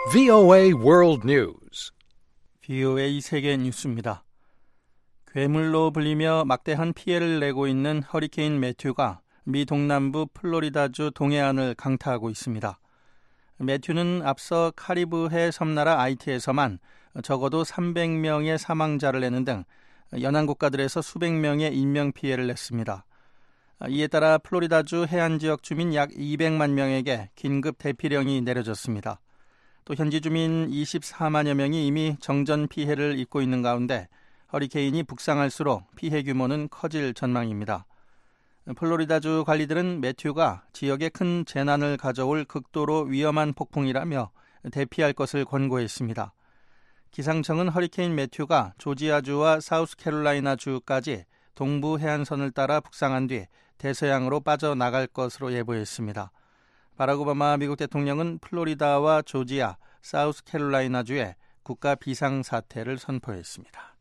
VOA World News. VOA 세계 뉴스입니다. 괴물로 불리며 막대한 피해를 내고 있는 허리케인 매튜가 미 동남부 플로리다주 동해안을 강타하고 있습니다. 매튜는 앞서 카리브해 섬나라 아이티에서만 적어도 300명의 사망자를 내는 등 연안 국가들에서 수백 명의 인명피해를 냈습니다. 이에 따라 플로리다주 해안 지역 주민 약 200만 명에게 긴급 대피령이 내려졌습니다. 또 현지 주민 24만여 명이 이미 정전 피해를 입고 있는 가운데 허리케인이 북상할수록 피해 규모는 커질 전망입니다. 플로리다주 관리들은 매튜가 지역에 큰 재난을 가져올 극도로 위험한 폭풍이라며 대피할 것을 권고했습니다. 기상청은 허리케인 매튜가 조지아주와 사우스캐롤라이나주까지 동부 해안선을 따라 북상한 뒤 대서양으로 빠져나갈 것으로 예보했습니다. 바락 오바마 미국 대통령은 플로리다와 조지아, 사우스캐롤라이나주에 국가 비상사태를 선포했습니다.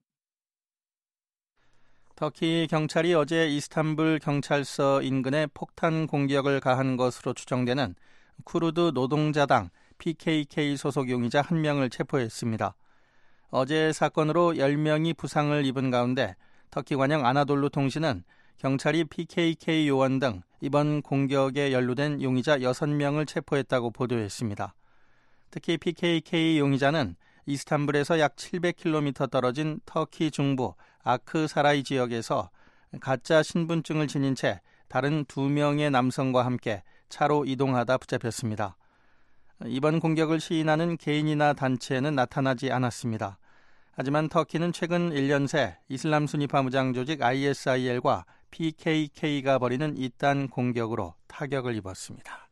터키 경찰이 어제 이스탄불 경찰서 인근에 폭탄 공격을 가한 것으로 추정되는 쿠르드 노동자당 PKK 소속 용의자 1명을 체포했습니다. 어제 사건으로 10명이 부상을 입은 가운데 터키 관영 아나돌루 통신은 경찰이 PKK 요원 등 이번 공격에 연루된 용의자 6명을 체포했다고 보도했습니다. 특히 PKK 용의자는 이스탄불에서 약 700km 떨어진 터키 중부 아크사라이 지역에서 가짜 신분증을 지닌 채 다른 2명의 남성과 함께 차로 이동하다 붙잡혔습니다. 이번 공격을 시인하는 개인이나 단체는 나타나지 않았습니다. 하지만 터키는 최근 1년 새 이슬람 순위파 무장 조직 ISIL과 PKK가 벌이는 이딴 공격으로 타격을 입었습니다.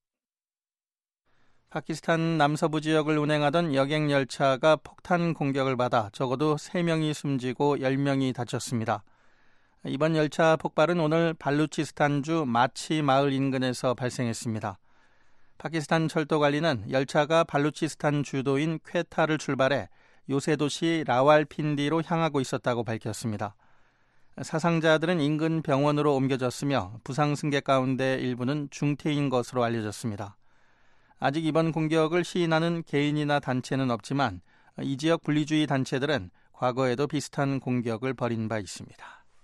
파키스탄 남서부 지역을 운행하던 여객 열차가 폭탄 공격을 받아 적어도 3명이 숨지고 10명이 다쳤습니다. 이번 열차 폭발은 오늘 발루치스탄주 마치 마을 인근에서 발생했습니다. 파키스탄 철도관리는 열차가 발루치스탄 주도인 퀘타를 출발해 요새 도시 라왈핀디로 향하고 있었다고 밝혔습니다. 사상자들은 인근 병원으로 옮겨졌으며 부상 승객 가운데 일부는 중태인 것으로 알려졌습니다. 아직 이번 공격을 시인하는 개인이나 단체는 없지만 이 지역 분리주의 단체들은 과거에도 비슷한 공격을 벌인 바 있습니다.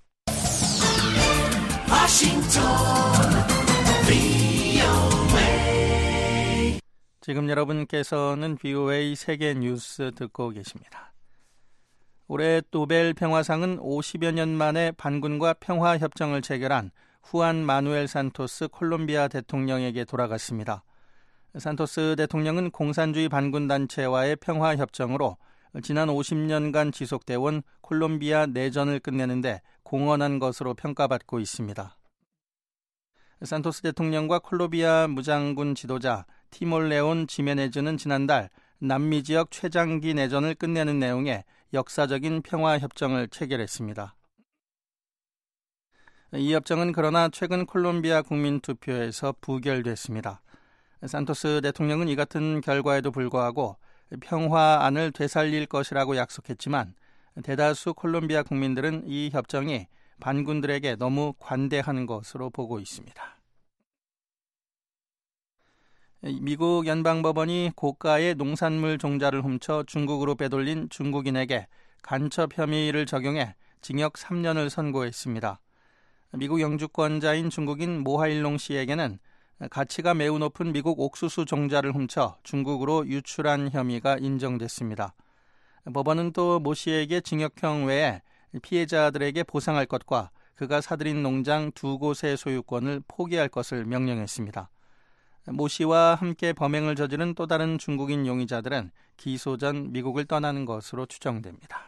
지금 여러분께서는 VOA 세계 뉴스 듣고 계십니다. 올해 노벨 평화상은 50여 년 만에 반군과 평화협정을 체결한 후안 마누엘 산토스 콜롬비아 대통령에게 돌아갔습니다. 산토스 대통령은 공산주의 반군단체와의 평화협정으로 지난 50년간 지속되어 온 콜롬비아 내전을 끝내는데 공헌한 것으로 평가받고 있습니다. 산토스 대통령과 콜롬비아 무장군 지도자 티몰레온 지메네즈는 지난달 남미 지역 최장기 내전을 끝내는 내용의 역사적인 평화협정을 체결했습니다. 이 협정은 그러나 최근 콜롬비아 국민투표에서 부결됐습니다. 산토스 대통령은 이 같은 결과에도 불구하고 평화안을 되살릴 것이라고 약속했지만 대다수 콜롬비아 국민들은 이 협정이 반군들에게 너무 관대한 것으로 보고 있습니다. 미국 연방법원이 고가의 농산물 종자를 훔쳐 중국으로 빼돌린 중국인에게 간첩 혐의를 적용해 징역 3년을 선고했습니다. 미국 영주권자인 중국인 모하일롱 씨에게는 가치가 매우 높은 미국 옥수수 종자를 훔쳐 중국으로 유출한 혐의가 인정됐습니다. 법원은 또 모 씨에게 징역형 외에 피해자들에게 보상할 것과 그가 사들인 농장 2곳의 소유권을 포기할 것을 명령했습니다. 모 씨와 함께 범행을 저지른 또 다른 중국인 용의자들은 기소 전 미국을 떠나는 것으로 추정됩니다.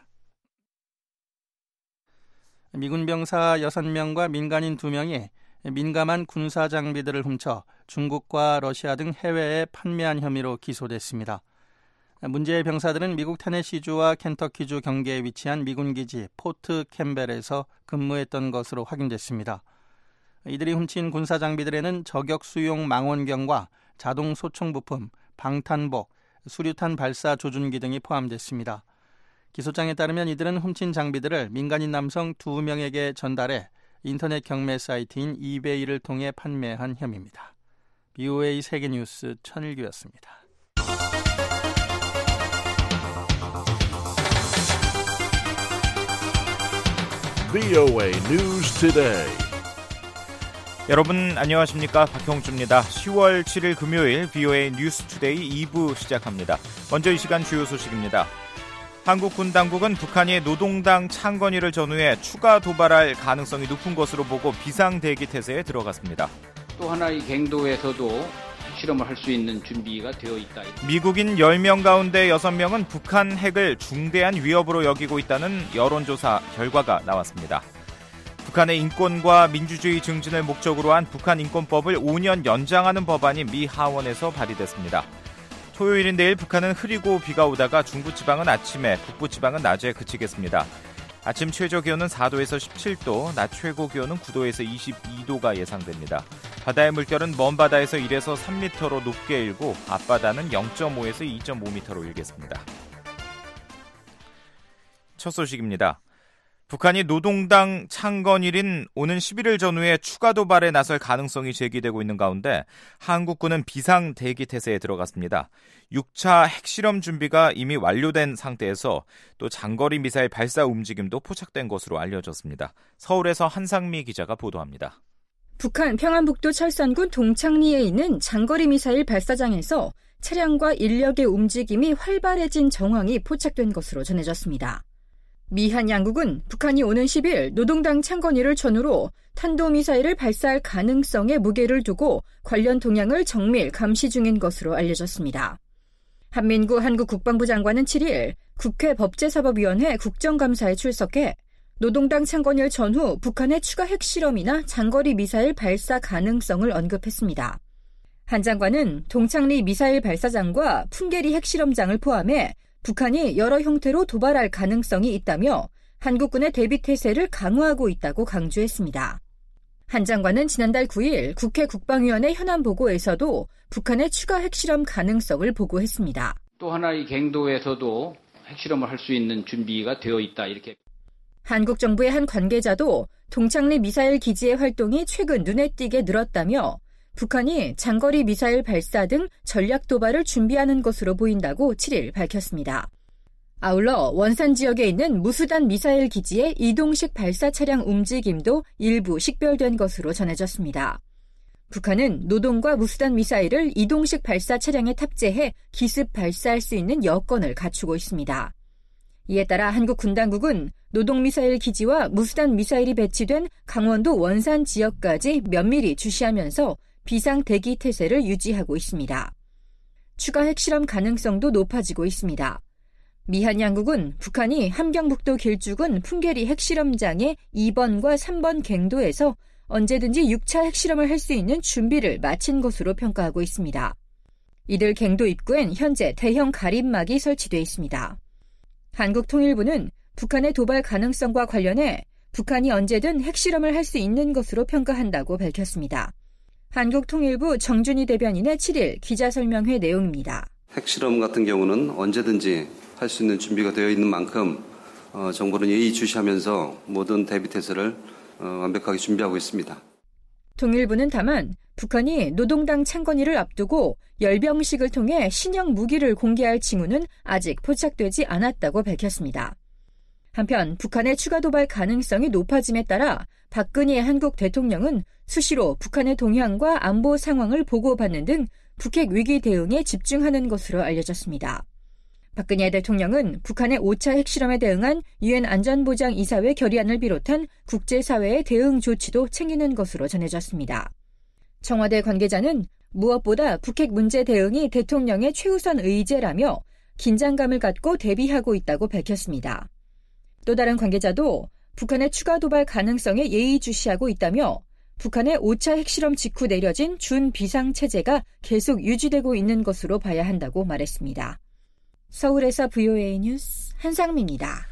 미군 병사 6명과 민간인 2명이 민감한 군사 장비들을 훔쳐 중국과 러시아 등 해외에 판매한 혐의로 기소됐습니다. 문제의 병사들은 미국 테네시주와 켄터키주 경계에 위치한 미군 기지 포트 캠벨에서 근무했던 것으로 확인됐습니다. 이들이 훔친 군사 장비들에는 저격 수용 망원경과 자동 소총 부품, 방탄복, 수류탄 발사 조준기 등이 포함됐습니다. 기소장에 따르면 이들은 훔친 장비들을 민간인 남성 2명에게 전달해 인터넷 경매 사이트인 이베이를 통해 판매한 혐의입니다. BOA 세계뉴스 천일규였습니다. VOA News Today. 여러분 안녕하십니까? 박형주입니다. 10월 7일 금요일 VOA 뉴스 투데이 2부 시작합니다. 먼저 이 시간 주요 소식입니다. 한국 군 당국은 북한이 노동당 창건일을 전후해 추가 도발할 가능성이 높은 것으로 보고 비상대기 태세에 들어갔습니다. 또 하나의 갱도에서도 실험을 할 수 있는 준비가 되어 있다. 미국인 10명 가운데 6명은 북한 핵을 중대한 위협으로 여기고 있다는 여론조사 결과가 나왔습니다. 북한의 인권과 민주주의 증진을 목적으로 한 북한 인권법을 5년 연장하는 법안이 미 하원에서 발의됐습니다. 토요일인 내일 북한은 흐리고 비가 오다가 중부지방은 아침에, 북부지방은 낮에 그치겠습니다. 아침 최저기온은 4도에서 17도, 낮 최고기온은 9도에서 22도가 예상됩니다. 바다의 물결은 먼 바다에서 1에서 3m로 높게 일고 앞바다는 0.5에서 2.5m로 일겠습니다. 첫 소식입니다. 북한이 노동당 창건일인 오는 11일 전후에 추가 도발에 나설 가능성이 제기되고 있는 가운데 한국군은 비상대기 태세에 들어갔습니다. 6차 핵실험 준비가 이미 완료된 상태에서 또 장거리 미사일 발사 움직임도 포착된 것으로 알려졌습니다. 서울에서 한상미 기자가 보도합니다. 북한 평안북도 철산군 동창리에 있는 장거리 미사일 발사장에서 차량과 인력의 움직임이 활발해진 정황이 포착된 것으로 전해졌습니다. 미한 양국은 북한이 오는 10일 노동당 창건일을 전후로 탄도미사일을 발사할 가능성에 무게를 두고 관련 동향을 정밀 감시 중인 것으로 알려졌습니다. 한민구 한국 국방부 장관은 7일 국회 법제사법위원회 국정감사에 출석해 노동당 창건일 전후 북한의 추가 핵실험이나 장거리 미사일 발사 가능성을 언급했습니다. 한 장관은 동창리 미사일 발사장과 풍계리 핵실험장을 포함해 북한이 여러 형태로 도발할 가능성이 있다며 한국군의 대비 태세를 강화하고 있다고 강조했습니다. 한 장관은 지난달 9일 국회 국방위원회 현안 보고에서도 북한의 추가 핵실험 가능성을 보고했습니다. 또 하나의 갱도에서도 핵실험을 할 수 있는 준비가 되어 있다. 이렇게. 한국 정부의 한 관계자도 동창리 미사일 기지의 활동이 최근 눈에 띄게 늘었다며 북한이 장거리 미사일 발사 등 전략 도발을 준비하는 것으로 보인다고 7일 밝혔습니다. 아울러 원산 지역에 있는 무수단 미사일 기지의 이동식 발사 차량 움직임도 일부 식별된 것으로 전해졌습니다. 북한은 노동과 무수단 미사일을 이동식 발사 차량에 탑재해 기습 발사할 수 있는 여건을 갖추고 있습니다. 이에 따라 한국 군 당국은 노동 미사일 기지와 무수단 미사일이 배치된 강원도 원산 지역까지 면밀히 주시하면서 비상 대기 태세를 유지하고 있습니다. 추가 핵실험 가능성도 높아지고 있습니다. 미한 양국은 북한이 함경북도 길쭉은 풍계리 핵실험장의 2번과 3번 갱도에서 언제든지 6차 핵실험을 할 수 있는 준비를 마친 것으로 평가하고 있습니다. 이들 갱도 입구엔 현재 대형 가림막이 설치되어 있습니다. 한국통일부는 북한의 도발 가능성과 관련해 북한이 언제든 핵실험을 할 수 있는 것으로 평가한다고 밝혔습니다. 한국통일부 정준희 대변인의 7일 기자설명회 내용입니다. 핵실험 같은 경우는 언제든지 할 수 있는 준비가 되어 있는 만큼 정부는 예의주시하면서 모든 대비태세를 완벽하게 준비하고 있습니다. 통일부는 다만 북한이 노동당 창건일을 앞두고 열병식을 통해 신형 무기를 공개할 징후는 아직 포착되지 않았다고 밝혔습니다. 한편 북한의 추가 도발 가능성이 높아짐에 따라 박근혜 한국 대통령은 수시로 북한의 동향과 안보 상황을 보고받는 등 북핵 위기 대응에 집중하는 것으로 알려졌습니다. 박근혜 대통령은 북한의 5차 핵실험에 대응한 유엔 안전보장이사회 결의안을 비롯한 국제사회의 대응 조치도 챙기는 것으로 전해졌습니다. 청와대 관계자는 무엇보다 북핵 문제 대응이 대통령의 최우선 의제라며 긴장감을 갖고 대비하고 있다고 밝혔습니다. 또 다른 관계자도 북한의 추가 도발 가능성에 예의주시하고 있다며 북한의 5차 핵실험 직후 내려진 준비상체제가 계속 유지되고 있는 것으로 봐야 한다고 말했습니다. 서울에서 VOA 뉴스 한상미입니다.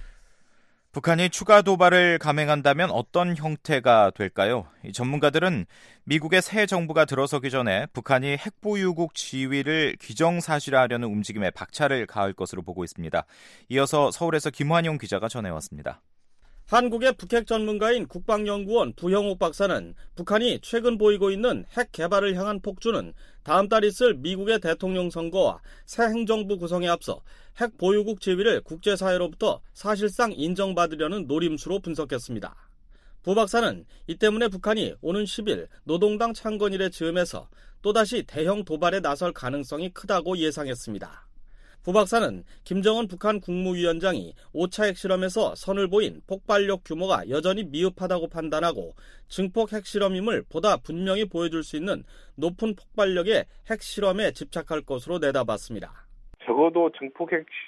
북한이 추가 도발을 감행한다면 어떤 형태가 될까요? 전문가들은 미국의 새 정부가 들어서기 전에 북한이 핵보유국 지위를 기정사실화하려는 움직임에 박차를 가할 것으로 보고 있습니다. 이어서 서울에서 김환용 기자가 전해왔습니다. 한국의 북핵 전문가인 국방연구원 부형옥 박사는 북한이 최근 보이고 있는 핵 개발을 향한 폭주는 다음 달 있을 미국의 대통령 선거와 새 행정부 구성에 앞서 핵 보유국 지위를 국제사회로부터 사실상 인정받으려는 노림수로 분석했습니다. 부 박사는 이 때문에 북한이 오는 10일 노동당 창건일에 즈음해서 또다시 대형 도발에 나설 가능성이 크다고 예상했습니다. 부 박사는 김정은 북한 국무위원장이 5차 핵실험에서 선을 보인 폭발력 규모가 여전히 미흡하다고 판단하고 증폭 핵실험임을 보다 분명히 보여줄 수 있는 높은 폭발력의 핵실험에 집착할 것으로 내다봤습니다. 적어도 증폭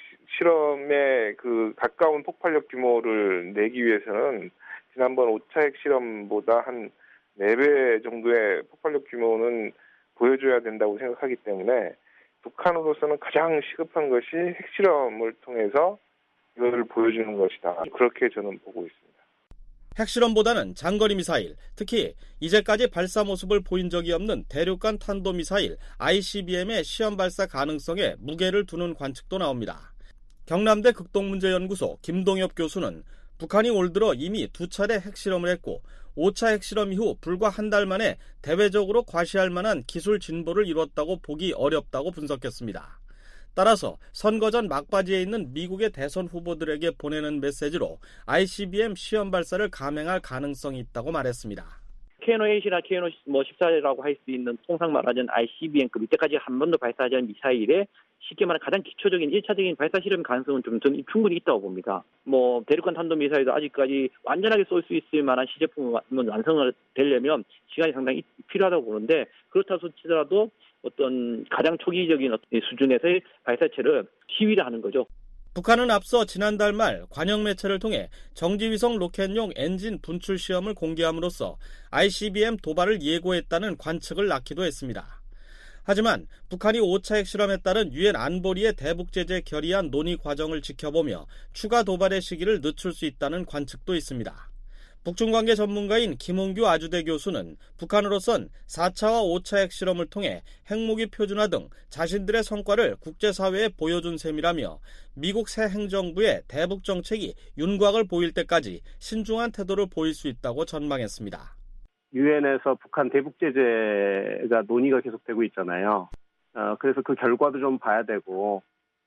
핵실험에 가까운 폭발력 규모를 내기 위해서는 지난번 5차 핵실험보다 한 4배 정도의 폭발력 규모는 보여줘야 된다고 생각하기 때문에 북한으로서는 가장 시급한 것이 핵실험을 통해서 이걸 보여주는 것이다. 그렇게 저는 보고 있습니다. 핵실험보다는 장거리 미사일, 특히 이제까지 발사 모습을 보인 적이 없는 대륙간 탄도미사일 ICBM의 시험 발사 가능성에 무게를 두는 관측도 나옵니다. 경남대 극동문제연구소 김동엽 교수는 북한이 올 들어 이미 2차례 핵실험을 했고 5차 핵실험 이후 불과 한 달 만에 대외적으로 과시할 만한 기술 진보를 이뤘다고 보기 어렵다고 분석했습니다. 따라서 선거 전 막바지에 있는 미국의 대선 후보들에게 보내는 메시지로 ICBM 시험 발사를 감행할 가능성이 있다고 말했습니다. KN-8이나 KN-14라고 할 수 있는 통상 말하자면 ICBM급 이때까지 한 번도 발사하지 않은 미사일에 쉽게 말하면 가장 기초적인 1차적인 발사 실험 가능성은 저는 충분히 있다고 봅니다. 대륙간 탄도미사일도 아직까지 완전하게 쏠 수 있을 만한 시제품은 완성을 되려면 시간이 상당히 필요하다고 보는데 그렇다고 치더라도 어떤 가장 초기적인 수준에서의 발사체를 시위를 하는 거죠. 북한은 앞서 지난달 말 관영 매체를 통해 정지위성 로켓용 엔진 분출 시험을 공개함으로써 ICBM 도발을 예고했다는 관측을 낳기도 했습니다. 하지만 북한이 5차 핵실험에 따른 유엔 안보리의 대북 제재 결의안 논의 과정을 지켜보며 추가 도발의 시기를 늦출 수 있다는 관측도 있습니다. 북중관계 전문가인 김홍규 아주대 교수는 북한으로선 4차와 5차 핵실험을 통해 핵무기 표준화 등 자신들의 성과를 국제사회에 보여준 셈이라며 미국 새 행정부의 대북 정책이 윤곽을 보일 때까지 신중한 태도를 보일 수 있다고 전망했습니다. 유엔에서 북한 대북 제재가 논의가 계속되고 있잖아요. 그래서 그 결과도 좀 봐야 되고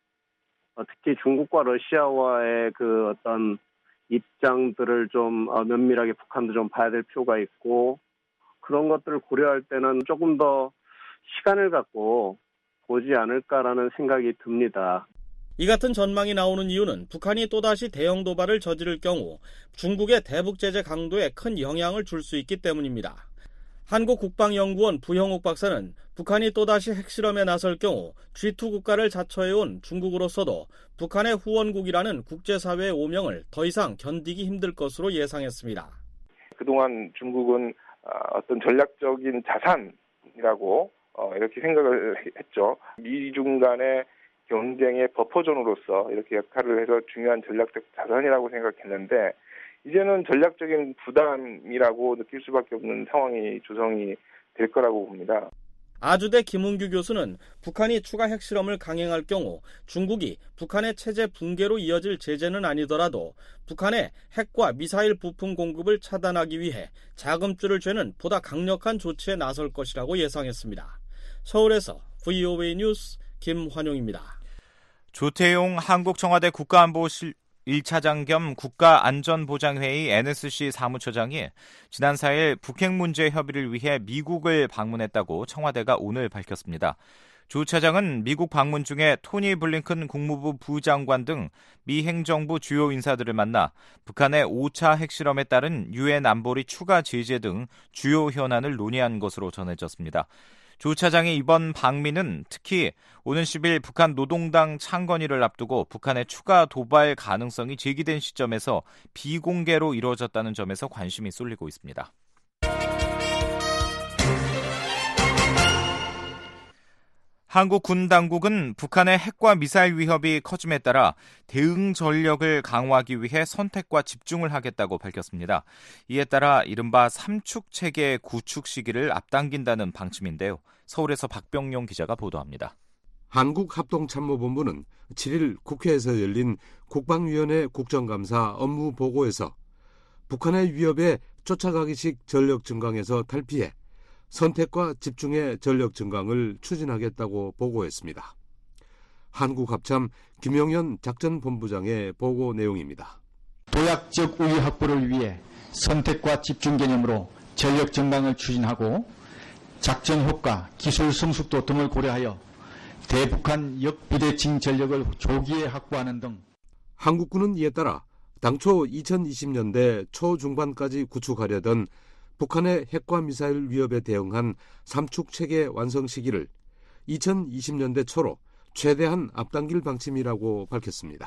특히 중국과 러시아와의 어떤 입장들을 좀 면밀하게 북한도 좀 봐야 될 필요가 있고 그런 것들을 고려할 때는 조금 더 시간을 갖고 보지 않을까라는 생각이 듭니다. 이 같은 전망이 나오는 이유는 북한이 또다시 대형 도발을 저지를 경우 중국의 대북 제재 강도에 큰 영향을 줄 수 있기 때문입니다. 한국국방연구원 부형욱 박사는 북한이 또다시 핵실험에 나설 경우 G2 국가를 자처해온 중국으로서도 북한의 후원국이라는 국제사회의 오명을 더 이상 견디기 힘들 것으로 예상했습니다. 그동안 중국은 어떤 전략적인 자산이라고 이렇게 생각을 했죠. 미중 간의 경쟁의 버퍼존으로서 이렇게 역할을 해서 중요한 전략적 자산이라고 생각했는데 이제는 전략적인 부담이라고 느낄 수밖에 없는 상황이 조성이 될 거라고 봅니다. 아주대 김은규 교수는 북한이 추가 핵실험을 강행할 경우 중국이 북한의 체제 붕괴로 이어질 제재는 아니더라도 북한의 핵과 미사일 부품 공급을 차단하기 위해 자금줄을 쬐는 보다 강력한 조치에 나설 것이라고 예상했습니다. 서울에서 VOA 뉴스 김환용입니다. 조태용 한국청와대 국가안보실 1차장 겸 국가안전보장회의 NSC 사무처장이 지난 4일 북핵 문제 협의를 위해 미국을 방문했다고 청와대가 오늘 밝혔습니다. 조 차장은 미국 방문 중에 토니 블링컨 국무부 부장관 등 미 행정부 주요 인사들을 만나 북한의 5차 핵실험에 따른 유엔 안보리 추가 제재 등 주요 현안을 논의한 것으로 전해졌습니다. 조 차장의 이번 방미는 특히 오는 10일 북한 노동당 창건일을 앞두고 북한의 추가 도발 가능성이 제기된 시점에서 비공개로 이루어졌다는 점에서 관심이 쏠리고 있습니다. 한국 군 당국은 북한의 핵과 미사일 위협이 커짐에 따라 대응 전력을 강화하기 위해 선택과 집중을 하겠다고 밝혔습니다. 이에 따라 이른바 3축 체계 구축 시기를 앞당긴다는 방침인데요. 서울에서 박병용 기자가 보도합니다. 한국합동참모본부는 7일 국회에서 열린 국방위원회 국정감사 업무 보고에서 북한의 위협에 쫓아가기식 전력 증강에서 탈피해 선택과 집중의 전력 증강을 추진하겠다고 보고했습니다. 한국합참 김영현 작전본부장의 보고 내용입니다. 도약적 우위 확보를 위해 선택과 집중 개념으로 전력 전방을 추진하고 작전 효과, 기술 성숙도 등을 고려하여 대북한 역비대칭 전력을 조기에 확보하는 등 한국군은 이에 따라 당초 2020년대 초중반까지 구축하려던 북한의 핵과 미사일 위협에 대응한 삼축 체계 완성 시기를 2020년대 초로 최대한 앞당길 방침이라고 밝혔습니다.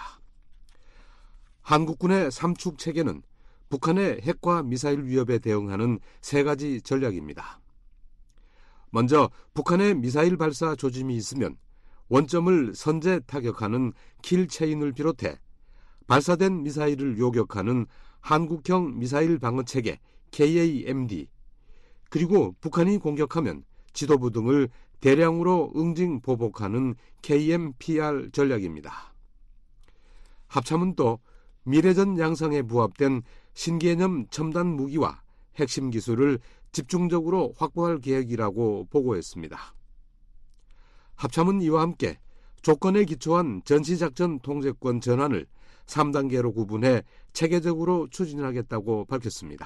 한국군의 삼축 체계는 북한의 핵과 미사일 위협에 대응하는 세 가지 전략입니다. 먼저 북한의 미사일 발사 조짐이 있으면 원점을 선제 타격하는 킬체인을 비롯해 발사된 미사일을 요격하는 한국형 미사일 방어 체계 KAMD, 그리고 북한이 공격하면 지도부 등을 대량으로 응징 보복하는 KMPR 전략입니다. 합참은 또 미래전 양상에 부합된 신개념 첨단 무기와 핵심 기술을 집중적으로 확보할 계획이라고 보고했습니다. 합참은 이와 함께 조건에 기초한 전시작전 통제권 전환을 3단계로 구분해 체계적으로 추진하겠다고 밝혔습니다.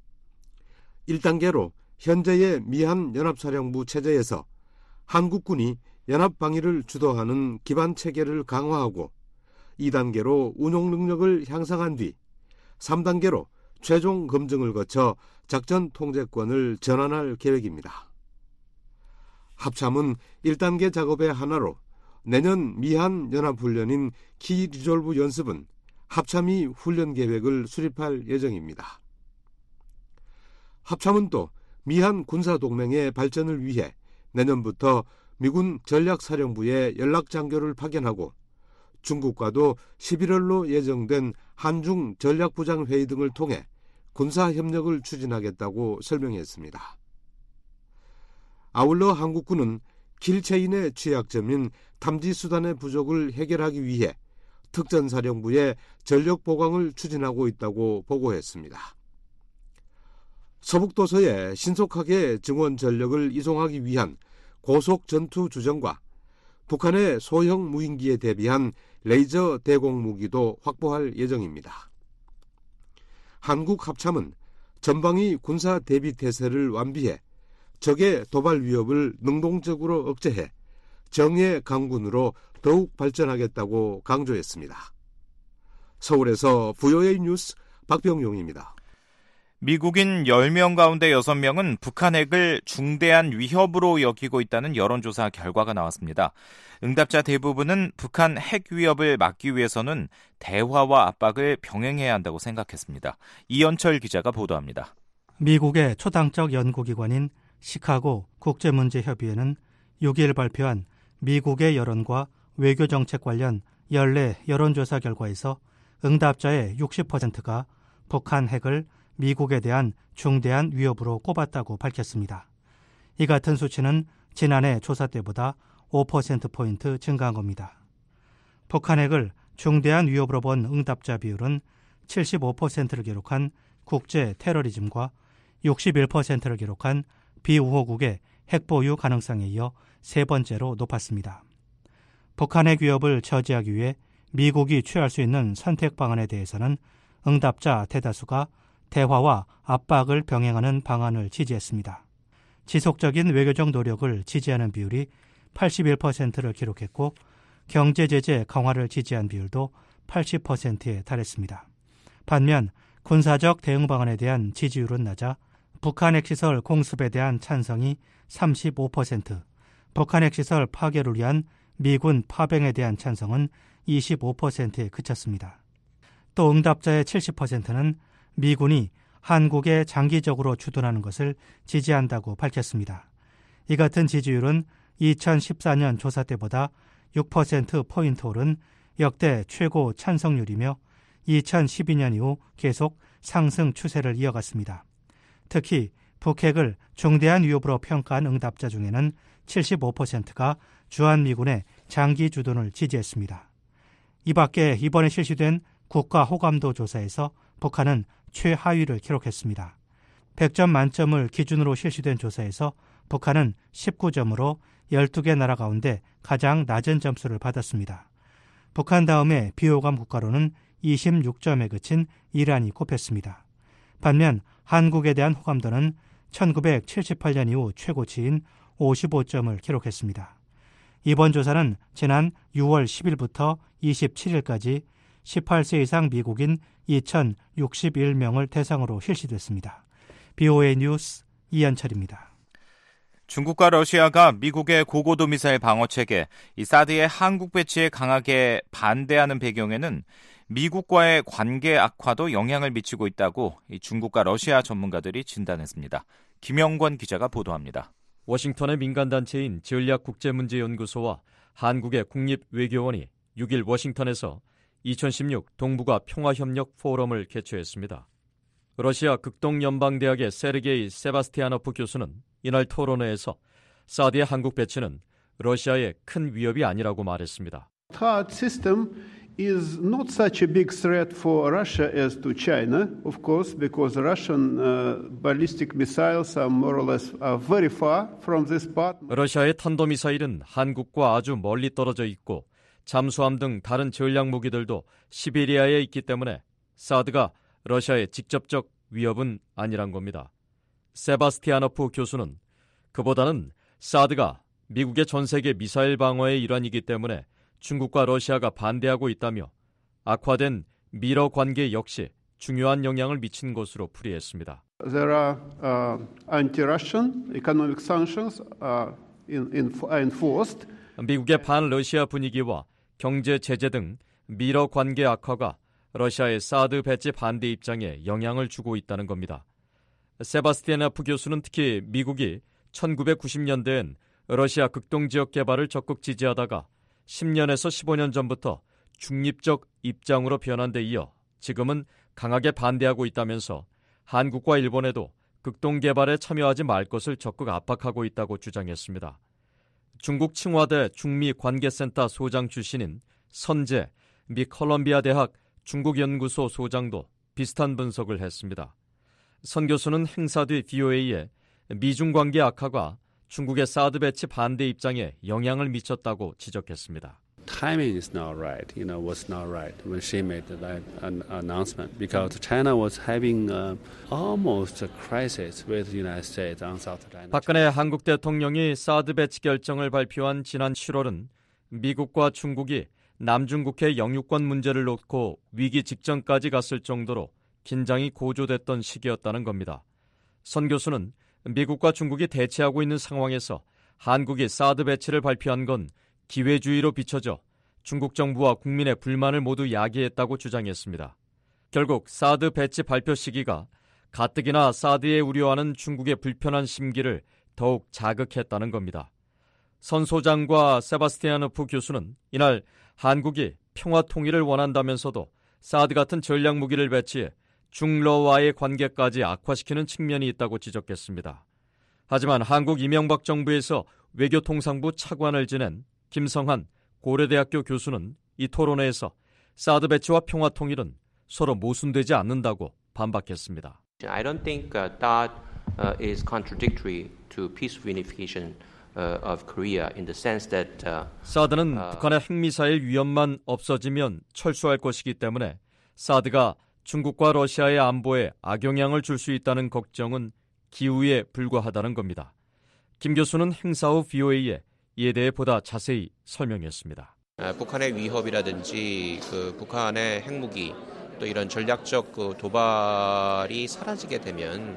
1단계로 현재의 미한 연합사령부 체제에서 한국군이 연합방위를 주도하는 기반 체계를 강화하고 2단계로 운용 능력을 향상한 뒤 3단계로 최종 검증을 거쳐 작전 통제권을 전환할 계획입니다. 합참은 1단계 작업의 하나로 내년 미한 연합훈련인 키 리졸브 연습은 합참이 훈련 계획을 수립할 예정입니다. 합참은 또 미한 군사동맹의 발전을 위해 내년부터 미군 전략사령부에 연락장교를 파견하고 중국과도 11월로 예정된 한중 전략부장회의 등을 통해 군사협력을 추진하겠다고 설명했습니다. 아울러 한국군은 킬체인의 취약점인 탐지수단의 부족을 해결하기 위해 특전사령부에 전력 보강을 추진하고 있다고 보고했습니다. 서북도서에 신속하게 증원 전력을 이송하기 위한 고속 전투 주정과 북한의 소형 무인기에 대비한 레이저 대공 무기도 확보할 예정입니다. 한국 합참은 전방위 군사 대비 태세를 완비해 적의 도발 위협을 능동적으로 억제해 정예 강군으로 더욱 발전하겠다고 강조했습니다. 서울에서 VOA 뉴스 박병용입니다. 미국인 10명 가운데 6명은 북한 핵을 중대한 위협으로 여기고 있다는 여론조사 결과가 나왔습니다. 응답자 대부분은 북한 핵 위협을 막기 위해서는 대화와 압박을 병행해야 한다고 생각했습니다. 이현철 기자가 보도합니다. 미국의 초당적 연구기관인 시카고 국제문제협의회는 6일 발표한 미국의 여론과 외교정책 관련 연례 여론조사 결과에서 응답자의 60%가 북한 핵을 미국에 대한 중대한 위협으로 꼽았다고 밝혔습니다. 이 같은 수치는 지난해 조사 때보다 5%포인트 증가한 겁니다. 북한 핵을 중대한 위협으로 본 응답자 비율은 75%를 기록한 국제 테러리즘과 61%를 기록한 비우호국의 핵 보유 가능성에 이어 세 번째로 높았습니다. 북한 핵 위협을 저지하기 위해 미국이 취할 수 있는 선택 방안에 대해서는 응답자 대다수가 대화와 압박을 병행하는 방안을 지지했습니다. 지속적인 외교적 노력을 지지하는 비율이 81%를 기록했고 경제 제재 강화를 지지한 비율도 80%에 달했습니다. 반면 군사적 대응 방안에 대한 지지율은 낮아 북한 핵시설 공습에 대한 찬성이 35%, 북한 핵시설 파괴를 위한 미군 파병에 대한 찬성은 25%에 그쳤습니다. 또 응답자의 70%는 미군이 한국에 장기적으로 주둔하는 것을 지지한다고 밝혔습니다. 이 같은 지지율은 2014년 조사 때보다 6%포인트 오른 역대 최고 찬성률이며 2012년 이후 계속 상승 추세를 이어갔습니다. 특히 북핵을 중대한 위협으로 평가한 응답자 중에는 75%가 주한미군의 장기 주둔을 지지했습니다. 이 밖에 이번에 실시된 국가호감도 조사에서 북한은 최하위를 기록했습니다. 100점 만점을 기준으로 실시된 조사에서 북한은 19점으로 12개 나라 가운데 가장 낮은 점수를 받았습니다. 북한 다음에 비호감 국가로는 26점에 그친 이란이 꼽혔습니다. 반면 한국에 대한 호감도는 1978년 이후 최고치인 55점을 기록했습니다. 이번 조사는 지난 6월 10일부터 27일까지 18세 이상 미국인 2,061명을 대상으로 실시됐습니다. BOA 뉴스 이한철입니다. 중국과 러시아가 미국의 고고도 미사일 방어체계, 이 사드의 한국 배치에 강하게 반대하는 배경에는 미국과의 관계 악화도 영향을 미치고 있다고 이 중국과 러시아 전문가들이 진단했습니다. 김영권 기자가 보도합니다. 워싱턴의 민간단체인 전략국제문제연구소와 한국의 국립외교원이 6일 워싱턴에서 2016 동북아 평화협력 포럼을 개최했습니다. 러시아 극동연방대학의 세르게이 세바스티아노프 교수는 이날 토론회에서 사드의 한국 배치는 러시아의 큰 위협이 아니라고 말했습니다. THAAD system is not such a big threat for Russia as to China, of course, because Russian ballistic missiles are more or less very far from this part. 러시아의 탄도미사일은 한국과 아주 멀리 떨어져 있고 잠수함 등 다른 전략 무기들도 시베리아에 있기 때문에 사드가 러시아의 직접적 위협은 아니란 겁니다. 세바스티아노프 교수는 그보다는 사드가 미국의 전 세계 미사일 방어의 일환이기 때문에 중국과 러시아가 반대하고 있다며 악화된 미러 관계 역시 중요한 영향을 미친 것으로 풀이했습니다. There are anti-Russian economic sanctions enforced. 미국의 반러시아 분위기와 경제 제재 등 미러 관계 악화가 러시아의 사드 배치 반대 입장에 영향을 주고 있다는 겁니다. 세바스티아노프 교수는 특히 미국이 1990년대엔 러시아 극동지역 개발을 적극 지지하다가 10년에서 15년 전부터 중립적 입장으로 변한 데 이어 지금은 강하게 반대하고 있다면서 한국과 일본에도 극동 개발에 참여하지 말 것을 적극 압박하고 있다고 주장했습니다. 중국 칭화대 중미관계센터 소장 출신인 선재 미 컬럼비아 대학 중국연구소 소장도 비슷한 분석을 했습니다. 선 교수는 행사 뒤 DOA에 미중 관계 악화가 중국의 사드 배치 반대 입장에 영향을 미쳤다고 지적했습니다. Timing is not right. Was not right when she made that announcement because China was having almost a crisis with the United States on South China. 박근혜 한국 대통령이 사드 배치 결정을 발표한 지난 7월은 미국과 중국이 남중국해 영유권 문제를 놓고 위기 직전까지 갔을 정도로 긴장이 고조됐던 시기였다는 겁니다. 선 교수는 미국과 중국이 대치하고 있는 상황에서 한국이 사드 배치를 발표한 건 기회주의로 비춰져 중국 정부와 국민의 불만을 모두 야기했다고 주장했습니다. 결국 사드 배치 발표 시기가 가뜩이나 사드에 우려하는 중국의 불편한 심기를 더욱 자극했다는 겁니다. 선 소장과 세바스티아노프 교수는 이날 한국이 평화 통일을 원한다면서도 사드 같은 전략 무기를 배치해 중러와의 관계까지 악화시키는 측면이 있다고 지적했습니다. 하지만 한국 이명박 정부에서 외교통상부 차관을 지낸 김성한 고려대학교 교수는 이 토론회에서 사드 배치와 평화 통일은 서로 모순되지 않는다고 반박했습니다. I don't think that is contradictory to peace reunification of Korea in the sense that 사드는 북한의 핵미사일 위협만 없어지면 철수할 것이기 때문에 사드가 중국과 러시아의 안보에 악영향을 줄 수 있다는 걱정은 기우에 불과하다는 겁니다. 김 교수는 행사 후 VOA에 이에 대해 보다 자세히 설명했습니다. 북한의 위협이라든지 북한의 핵무기 또 이런 전략적 도발이 사라지게 되면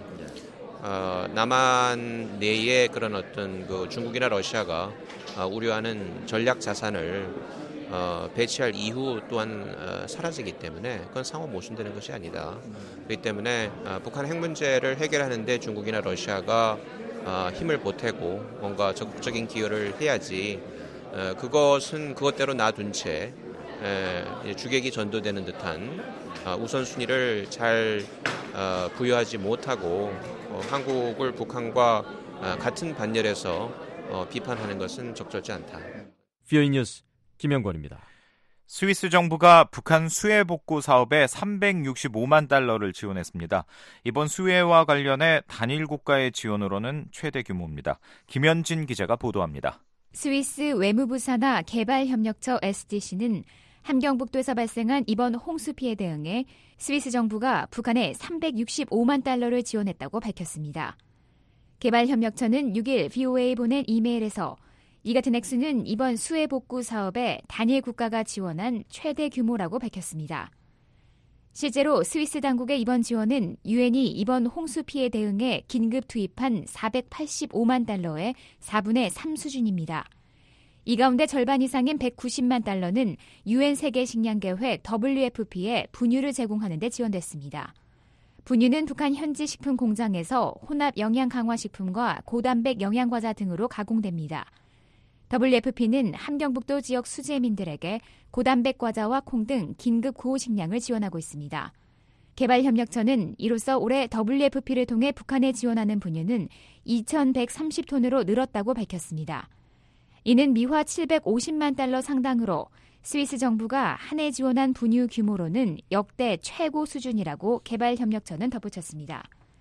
남한 내의 그런 어떤 중국이나 러시아가 우려하는 전략 자산을 배치할 이후 또한 사라지기 때문에 그건 상호 모순되는 것이 아니다. 그렇기 때문에 북한 핵 문제를 해결하는데 중국이나 러시아가 힘을 보태고 뭔가 적극적인 기여를 해야지 그것은 그것대로 놔둔 채 주객이 전도되는 듯한 우선순위를 잘 부여하지 못하고 한국을 북한과 같은 반열에서 비판하는 것은 적절치 않다. VOA 뉴스 김영권입니다. 스위스 정부가 북한 수해 복구 사업에 365만 달러를 지원했습니다. 이번 수해와 관련해 단일 국가의 지원으로는 최대 규모입니다. 김현진 기자가 보도합니다. 스위스 외무부 산하 개발협력처 SDC는 함경북도에서 발생한 이번 홍수 피해 대응에 스위스 정부가 북한에 365만 달러를 지원했다고 밝혔습니다. 개발협력처는 6일 VOA에 보낸 이메일에서 이 같은 액수는 이번 수해 복구 사업에 단일 국가가 지원한 최대 규모라고 밝혔습니다. 실제로 스위스 당국의 이번 지원은 유엔이 이번 홍수 피해 대응에 긴급 투입한 485만 달러의 4분의 3 수준입니다. 이 가운데 절반 이상인 190만 달러는 유엔 세계 식량 계획 WFP에 분유를 제공하는 데 지원됐습니다. 분유는 북한 현지 식품 공장에서 혼합 영양 강화 식품과 고단백 영양과자 등으로 가공됩니다. WFP는 함경북도 지역 수재민들에게 고단백 과자와 콩 등 긴급 구호 식량을 지원하고 있습니다. 개발협력처는 이로써 올해 WFP를 통해 북한에 지원하는 분유는 2,130톤으로 늘었다고 밝혔습니다. 이는 미화 750만 달러 상당으로 스위스 정부가 한 해 지원한 분유 규모로는 역대 최고 수준이라고 개발협력처는 덧붙였습니다.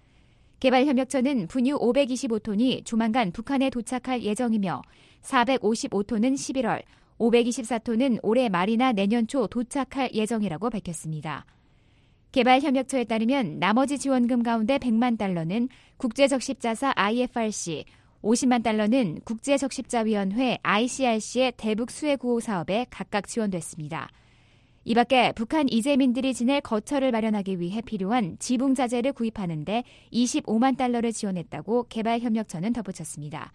개발협력처는 분유 525톤이 조만간 북한에 도착할 예정이며 455톤은 11월, 524톤은 올해 말이나 내년 초 도착할 예정이라고 밝혔습니다. 개발협력처에 따르면 나머지 지원금 가운데 100만 달러는 국제적십자사 IFRC, 50만 달러는 국제적십자위원회 ICRC의 대북 수해구호 사업에 각각 지원됐습니다. 이 밖에 북한 이재민들이 지낼 거처를 마련하기 위해 필요한 지붕자재를 구입하는 데 25만 달러를 지원했다고 개발협력처는 덧붙였습니다.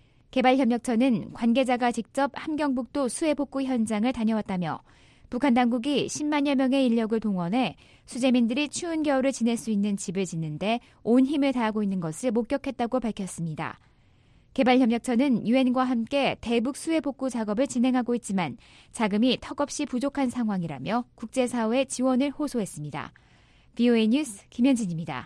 개발협력처는 관계자가 직접 함경북도 수해복구 현장을 다녀왔다며 북한 당국이 10만여 명의 인력을 동원해 수재민들이 추운 겨울을 지낼 수 있는 집을 짓는 데 온 힘을 다하고 있는 것을 목격했다고 밝혔습니다. 개발협력처는 유엔과 함께 대북 수해복구 작업을 진행하고 있지만 자금이 턱없이 부족한 상황이라며 국제사회의 지원을 호소했습니다. VOA 뉴스 김현진입니다.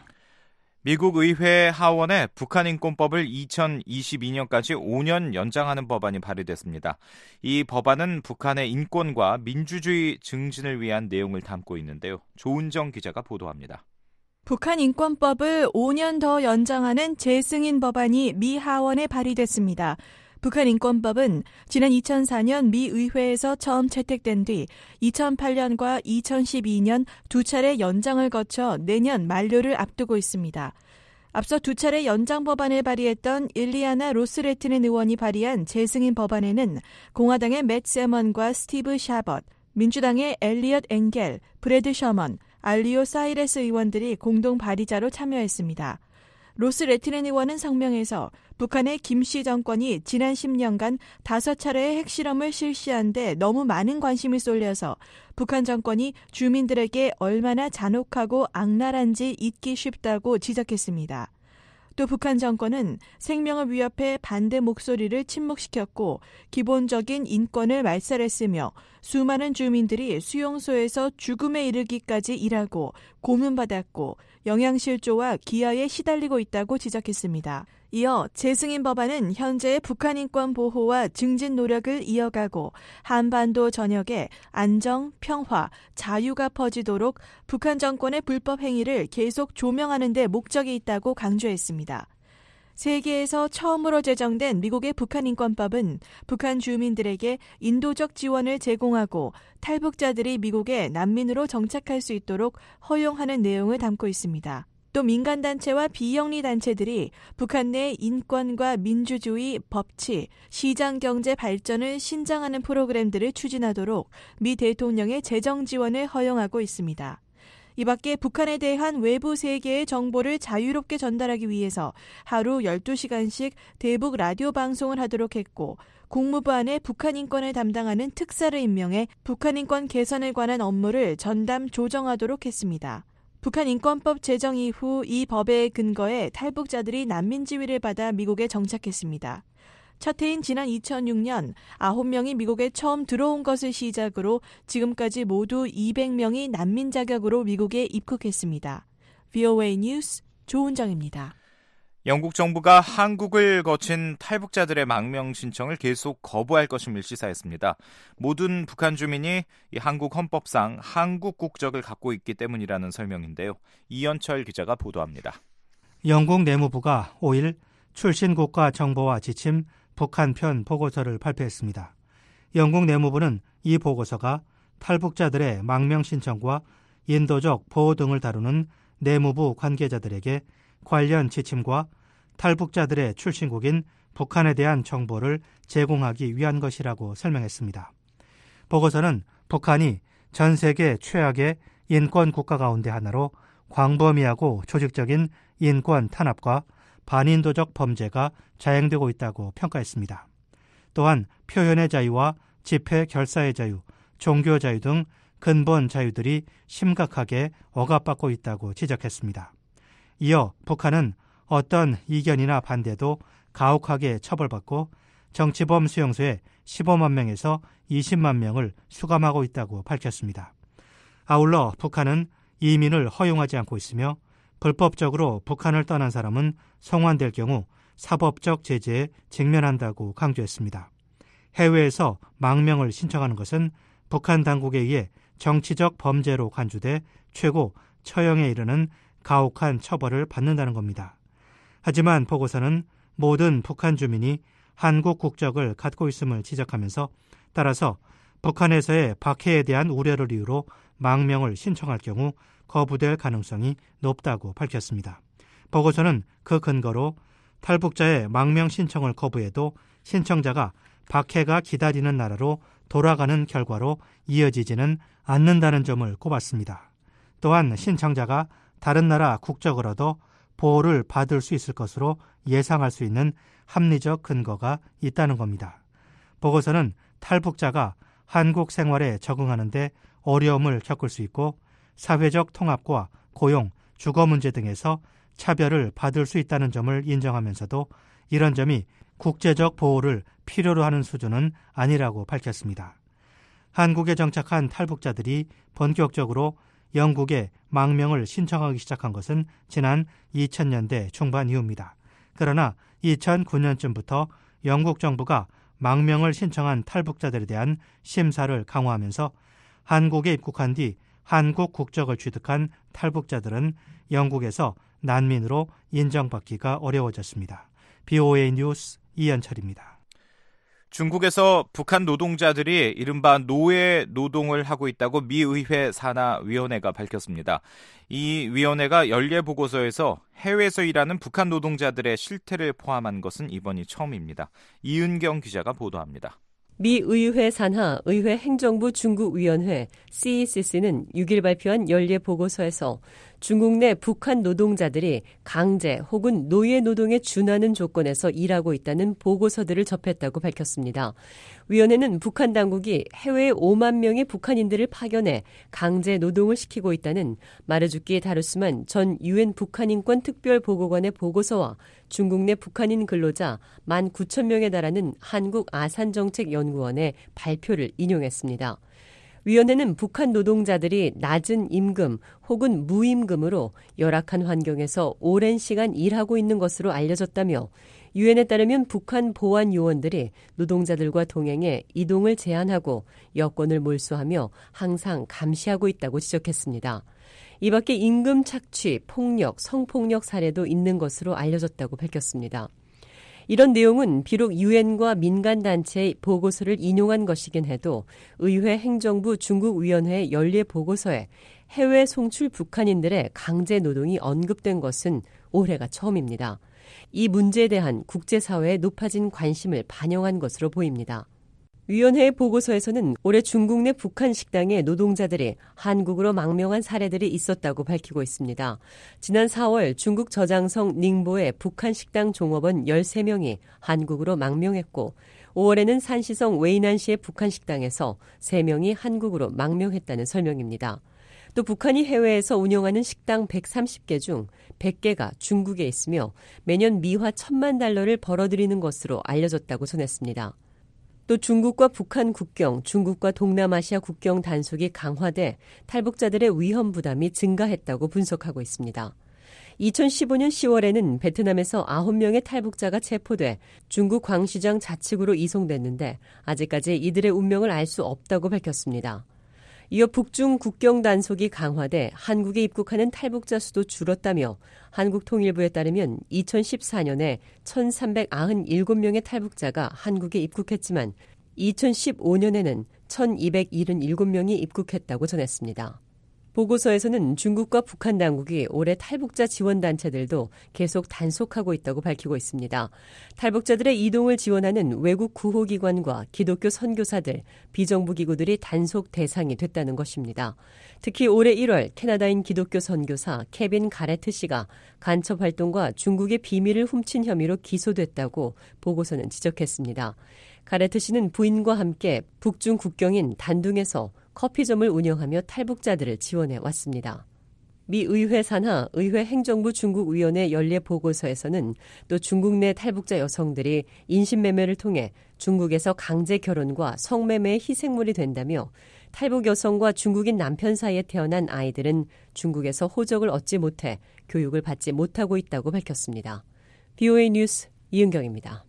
미국 의회 하원에 북한인권법을 2022년까지 5년 연장하는 법안이 발의됐습니다. 이 법안은 북한의 인권과 민주주의 증진을 위한 내용을 담고 있는데요. 조은정 기자가 보도합니다. 북한 인권법을 5년 더 연장하는 재승인 법안이 미 하원에 발의됐습니다. 북한 인권법은 지난 2004년 미 의회에서 처음 채택된 뒤 2008년과 2012년 두 차례 연장을 거쳐 내년 만료를 앞두고 있습니다. 앞서 두 차례 연장 법안을 발의했던 일리아나 로스레트넨 의원이 발의한 재승인 법안에는 공화당의 맷 세먼과 스티브 샤벗, 민주당의 엘리엇 엥겔, 브래드 셔먼, 알리오 사이레스 의원들이 공동 발의자로 참여했습니다. 로스 레트넨 의원은 성명에서 북한의 김씨 정권이 지난 10년간 5차례의 핵실험을 실시한 데 너무 많은 관심이 쏠려서 북한 정권이 주민들에게 얼마나 잔혹하고 악랄한지 잊기 쉽다고 지적했습니다. 또 북한 정권은 생명을 위협해 반대 목소리를 침묵시켰고 기본적인 인권을 말살했으며 수많은 주민들이 수용소에서 죽음에 이르기까지 일하고 고문받았고 영양실조와 기아에 시달리고 있다고 지적했습니다. 이어 재승인 법안은 현재의 북한 인권 보호와 증진 노력을 이어가고 한반도 전역에 안정, 평화, 자유가 퍼지도록 북한 정권의 불법 행위를 계속 조명하는 데 목적이 있다고 강조했습니다. 세계에서 처음으로 제정된 미국의 북한 인권법은 북한 주민들에게 인도적 지원을 제공하고 탈북자들이 미국에 난민으로 정착할 수 있도록 허용하는 내용을 담고 있습니다. 또 민간단체와 비영리단체들이 북한 내 인권과 민주주의, 법치, 시장경제 발전을 신장하는 프로그램들을 추진하도록 미 대통령의 재정 지원을 허용하고 있습니다. 이 밖에 북한에 대한 외부 세계의 정보를 자유롭게 전달하기 위해서 하루 12시간씩 대북 라디오 방송을 하도록 했고 국무부 안에 북한 인권을 담당하는 특사를 임명해 북한 인권 개선에 관한 업무를 전담 조정하도록 했습니다. 북한 인권법 제정 이후 이 법에 근거해 탈북자들이 난민 지위를 받아 미국에 정착했습니다. 첫 해인 지난 2006년 9명이 미국에 처음 들어온 것을 시작으로 지금까지 모두 200명이 난민 자격으로 미국에 입국했습니다. VOA 뉴스 조은정입니다. 영국 정부가 한국을 거친 탈북자들의 망명 신청을 계속 거부할 것임을 시사했습니다. 모든 북한 주민이 이 한국 헌법상 한국 국적을 갖고 있기 때문이라는 설명인데요. 이현철 기자가 보도합니다. 영국 내무부가 5일 출신 국가 정보와 지침 북한 편 보고서를 발표했습니다. 영국 내무부는 이 보고서가 탈북자들의 망명 신청과 인도적 보호 등을 다루는 내무부 관계자들에게 관련 지침과 탈북자들의 출신국인 북한에 대한 정보를 제공하기 위한 것이라고 설명했습니다. 보고서는 북한이 전 세계 최악의 인권 국가 가운데 하나로 광범위하고 조직적인 인권 탄압과 반인도적 범죄가 자행되고 있다고 평가했습니다. 또한 표현의 자유와 집회 결사의 자유, 종교 자유 등 근본 자유들이 심각하게 억압받고 있다고 지적했습니다. 이어 북한은 어떤 이견이나 반대도 가혹하게 처벌받고 정치범 수용소에 15만 명에서 20만 명을 수감하고 있다고 밝혔습니다. 아울러 북한은 이민을 허용하지 않고 있으며 불법적으로 북한을 떠난 사람은 송환될 경우 사법적 제재에 직면한다고 강조했습니다. 해외에서 망명을 신청하는 것은 북한 당국에 의해 정치적 범죄로 간주돼 최고 처형에 이르는 가혹한 처벌을 받는다는 겁니다. 하지만 보고서는 모든 북한 주민이 한국 국적을 갖고 있음을 지적하면서 따라서 북한에서의 박해에 대한 우려를 이유로 망명을 신청할 경우 거부될 가능성이 높다고 밝혔습니다. 보고서는 그 근거로 탈북자의 망명 신청을 거부해도 신청자가 박해가 기다리는 나라로 돌아가는 결과로 이어지지는 않는다는 점을 꼽았습니다. 또한 신청자가 다른 나라 국적을 얻어 보호를 받을 수 있을 것으로 예상할 수 있는 합리적 근거가 있다는 겁니다. 보고서는 탈북자가 한국 생활에 적응하는 데 어려움을 겪을 수 있고 사회적 통합과 고용, 주거 문제 등에서 차별을 받을 수 있다는 점을 인정하면서도 이런 점이 국제적 보호를 필요로 하는 수준은 아니라고 밝혔습니다. 한국에 정착한 탈북자들이 본격적으로 영국에 망명을 신청하기 시작한 것은 지난 2000년대 중반 이후입니다. 그러나 2009년쯤부터 영국 정부가 망명을 신청한 탈북자들에 대한 심사를 강화하면서 한국에 입국한 뒤 한국 국적을 취득한 탈북자들은 영국에서 난민으로 인정받기가 어려워졌습니다. BOA 뉴스 이현철입니다. 중국에서 북한 노동자들이 이른바 노예 노동을 하고 있다고 미 의회 산하위원회가 밝혔습니다. 이 위원회가 연례 보고서에서 해외에서 일하는 북한 노동자들의 실태를 포함한 것은 이번이 처음입니다. 이은경 기자가 보도합니다. 미 의회 산하 의회 행정부 중국위원회 CECC는 6일 발표한 연례 보고서에서 중국 내 북한 노동자들이 강제 혹은 노예 노동에 준하는 조건에서 일하고 있다는 보고서들을 접했다고 밝혔습니다. 위원회는 북한 당국이 해외에 5만 명의 북한인들을 파견해 강제 노동을 시키고 있다는 마르주키 다루스만 전 유엔 북한인권 특별보고관의 보고서와 중국 내 북한인 근로자 19,000명에 달하는 한국 아산정책연구원의 발표를 인용했습니다. 위원회는 북한 노동자들이 낮은 임금 혹은 무임금으로 열악한 환경에서 오랜 시간 일하고 있는 것으로 알려졌다며 유엔에 따르면 북한 보안 요원들이 노동자들과 동행해 이동을 제한하고 여권을 몰수하며 항상 감시하고 있다고 지적했습니다. 이 밖에 임금 착취, 폭력, 성폭력 사례도 있는 것으로 알려졌다고 밝혔습니다. 이런 내용은 비록 유엔과 민간단체의 보고서를 인용한 것이긴 해도 의회 행정부 중국위원회의 연례 보고서에 해외 송출 북한인들의 강제 노동이 언급된 것은 올해가 처음입니다. 이 문제에 대한 국제사회의 높아진 관심을 반영한 것으로 보입니다. 위원회의 보고서에서는 올해 중국 내 북한 식당의 노동자들이 한국으로 망명한 사례들이 있었다고 밝히고 있습니다. 지난 4월 중국 저장성 닝보의 북한 식당 종업원 13명이 한국으로 망명했고 5월에는 산시성 웨이난시의 북한 식당에서 3명이 한국으로 망명했다는 설명입니다. 또 북한이 해외에서 운영하는 식당 130개 중 100개가 중국에 있으며 매년 미화 1,000만 달러를 벌어들이는 것으로 알려졌다고 전했습니다. 또 중국과 북한 국경, 중국과 동남아시아 국경 단속이 강화돼 탈북자들의 위험 부담이 증가했다고 분석하고 있습니다. 2015년 10월에는 베트남에서 9명의 탈북자가 체포돼 중국 광시장 자치구로 이송됐는데 아직까지 이들의 운명을 알 수 없다고 밝혔습니다. 이어 북중 국경 단속이 강화돼 한국에 입국하는 탈북자 수도 줄었다며 한국통일부에 따르면 2014년에 1,397명의 탈북자가 한국에 입국했지만 2015년에는 1277명이 입국했다고 전했습니다. 보고서에서는 중국과 북한 당국이 올해 탈북자 지원단체들도 계속 단속하고 있다고 밝히고 있습니다. 탈북자들의 이동을 지원하는 외국 구호기관과 기독교 선교사들, 비정부 기구들이 단속 대상이 됐다는 것입니다. 특히 올해 1월 캐나다인 기독교 선교사 케빈 가레트 씨가 간첩 활동과 중국의 비밀을 훔친 혐의로 기소됐다고 보고서는 지적했습니다. 가레트 씨는 부인과 함께 북중 국경인 단둥에서 커피점을 운영하며 탈북자들을 지원해 왔습니다. 미 의회 산하 의회 행정부 중국위원회 연례 보고서에서는 또 중국 내 탈북자 여성들이 인신매매를 통해 중국에서 강제 결혼과 성매매의 희생물이 된다며 탈북 여성과 중국인 남편 사이에 태어난 아이들은 중국에서 호적을 얻지 못해 교육을 받지 못하고 있다고 밝혔습니다. BOA 뉴스 이은경입니다.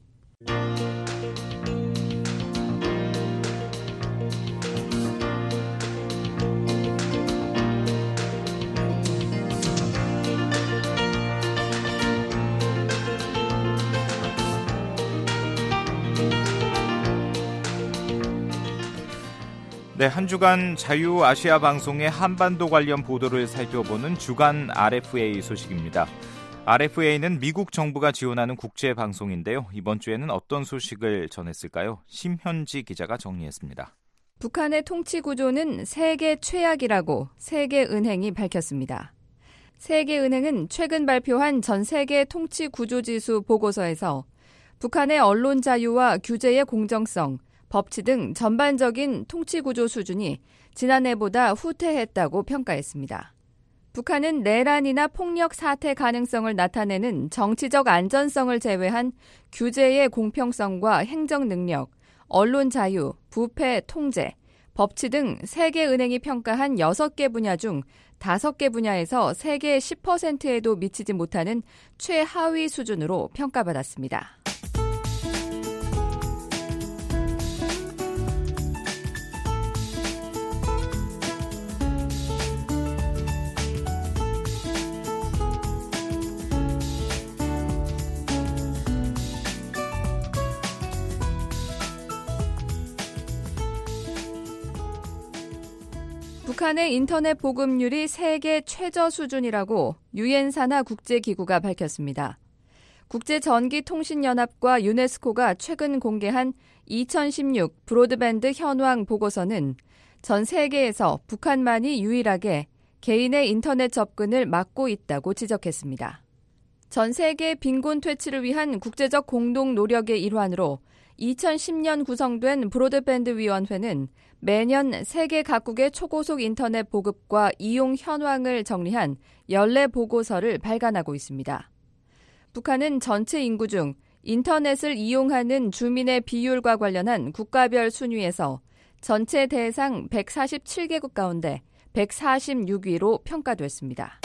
네, 한 주간 자유아시아 방송의 한반도 관련 보도를 살펴보는 주간 RFA 소식입니다. RFA는 미국 정부가 지원하는 국제 방송인데요. 이번 주에는 어떤 소식을 전했을까요? 심현지 기자가 정리했습니다. 북한의 통치 구조는 세계 최악이라고 세계은행이 밝혔습니다. 세계은행은 최근 발표한 전 세계 통치 구조 지수 보고서에서 북한의 언론 자유와 규제의 공정성, 법치 등 전반적인 통치 구조 수준이 지난해보다 후퇴했다고 평가했습니다. 북한은 내란이나 폭력 사태 가능성을 나타내는 정치적 안전성을 제외한 규제의 공평성과 행정 능력, 언론 자유, 부패 통제, 법치 등 세계은행이 평가한 6개 분야 중 5개 분야에서 세계 10%에도 미치지 못하는 최하위 수준으로 평가받았습니다. 북한의 인터넷 보급률이 세계 최저 수준이라고 유엔 산하 국제기구가 밝혔습니다. 국제전기통신연합과 유네스코가 최근 공개한 2016 브로드밴드 현황 보고서는 전 세계에서 북한만이 유일하게 개인의 인터넷 접근을 막고 있다고 지적했습니다. 전 세계 빈곤 퇴치를 위한 국제적 공동 노력의 일환으로 2010년 구성된 브로드밴드 위원회는 매년 세계 각국의 초고속 인터넷 보급과 이용 현황을 정리한 연례 보고서를 발간하고 있습니다. 북한은 전체 인구 중 인터넷을 이용하는 주민의 비율과 관련한 국가별 순위에서 전체 대상 147개국 가운데 146위로 평가됐습니다.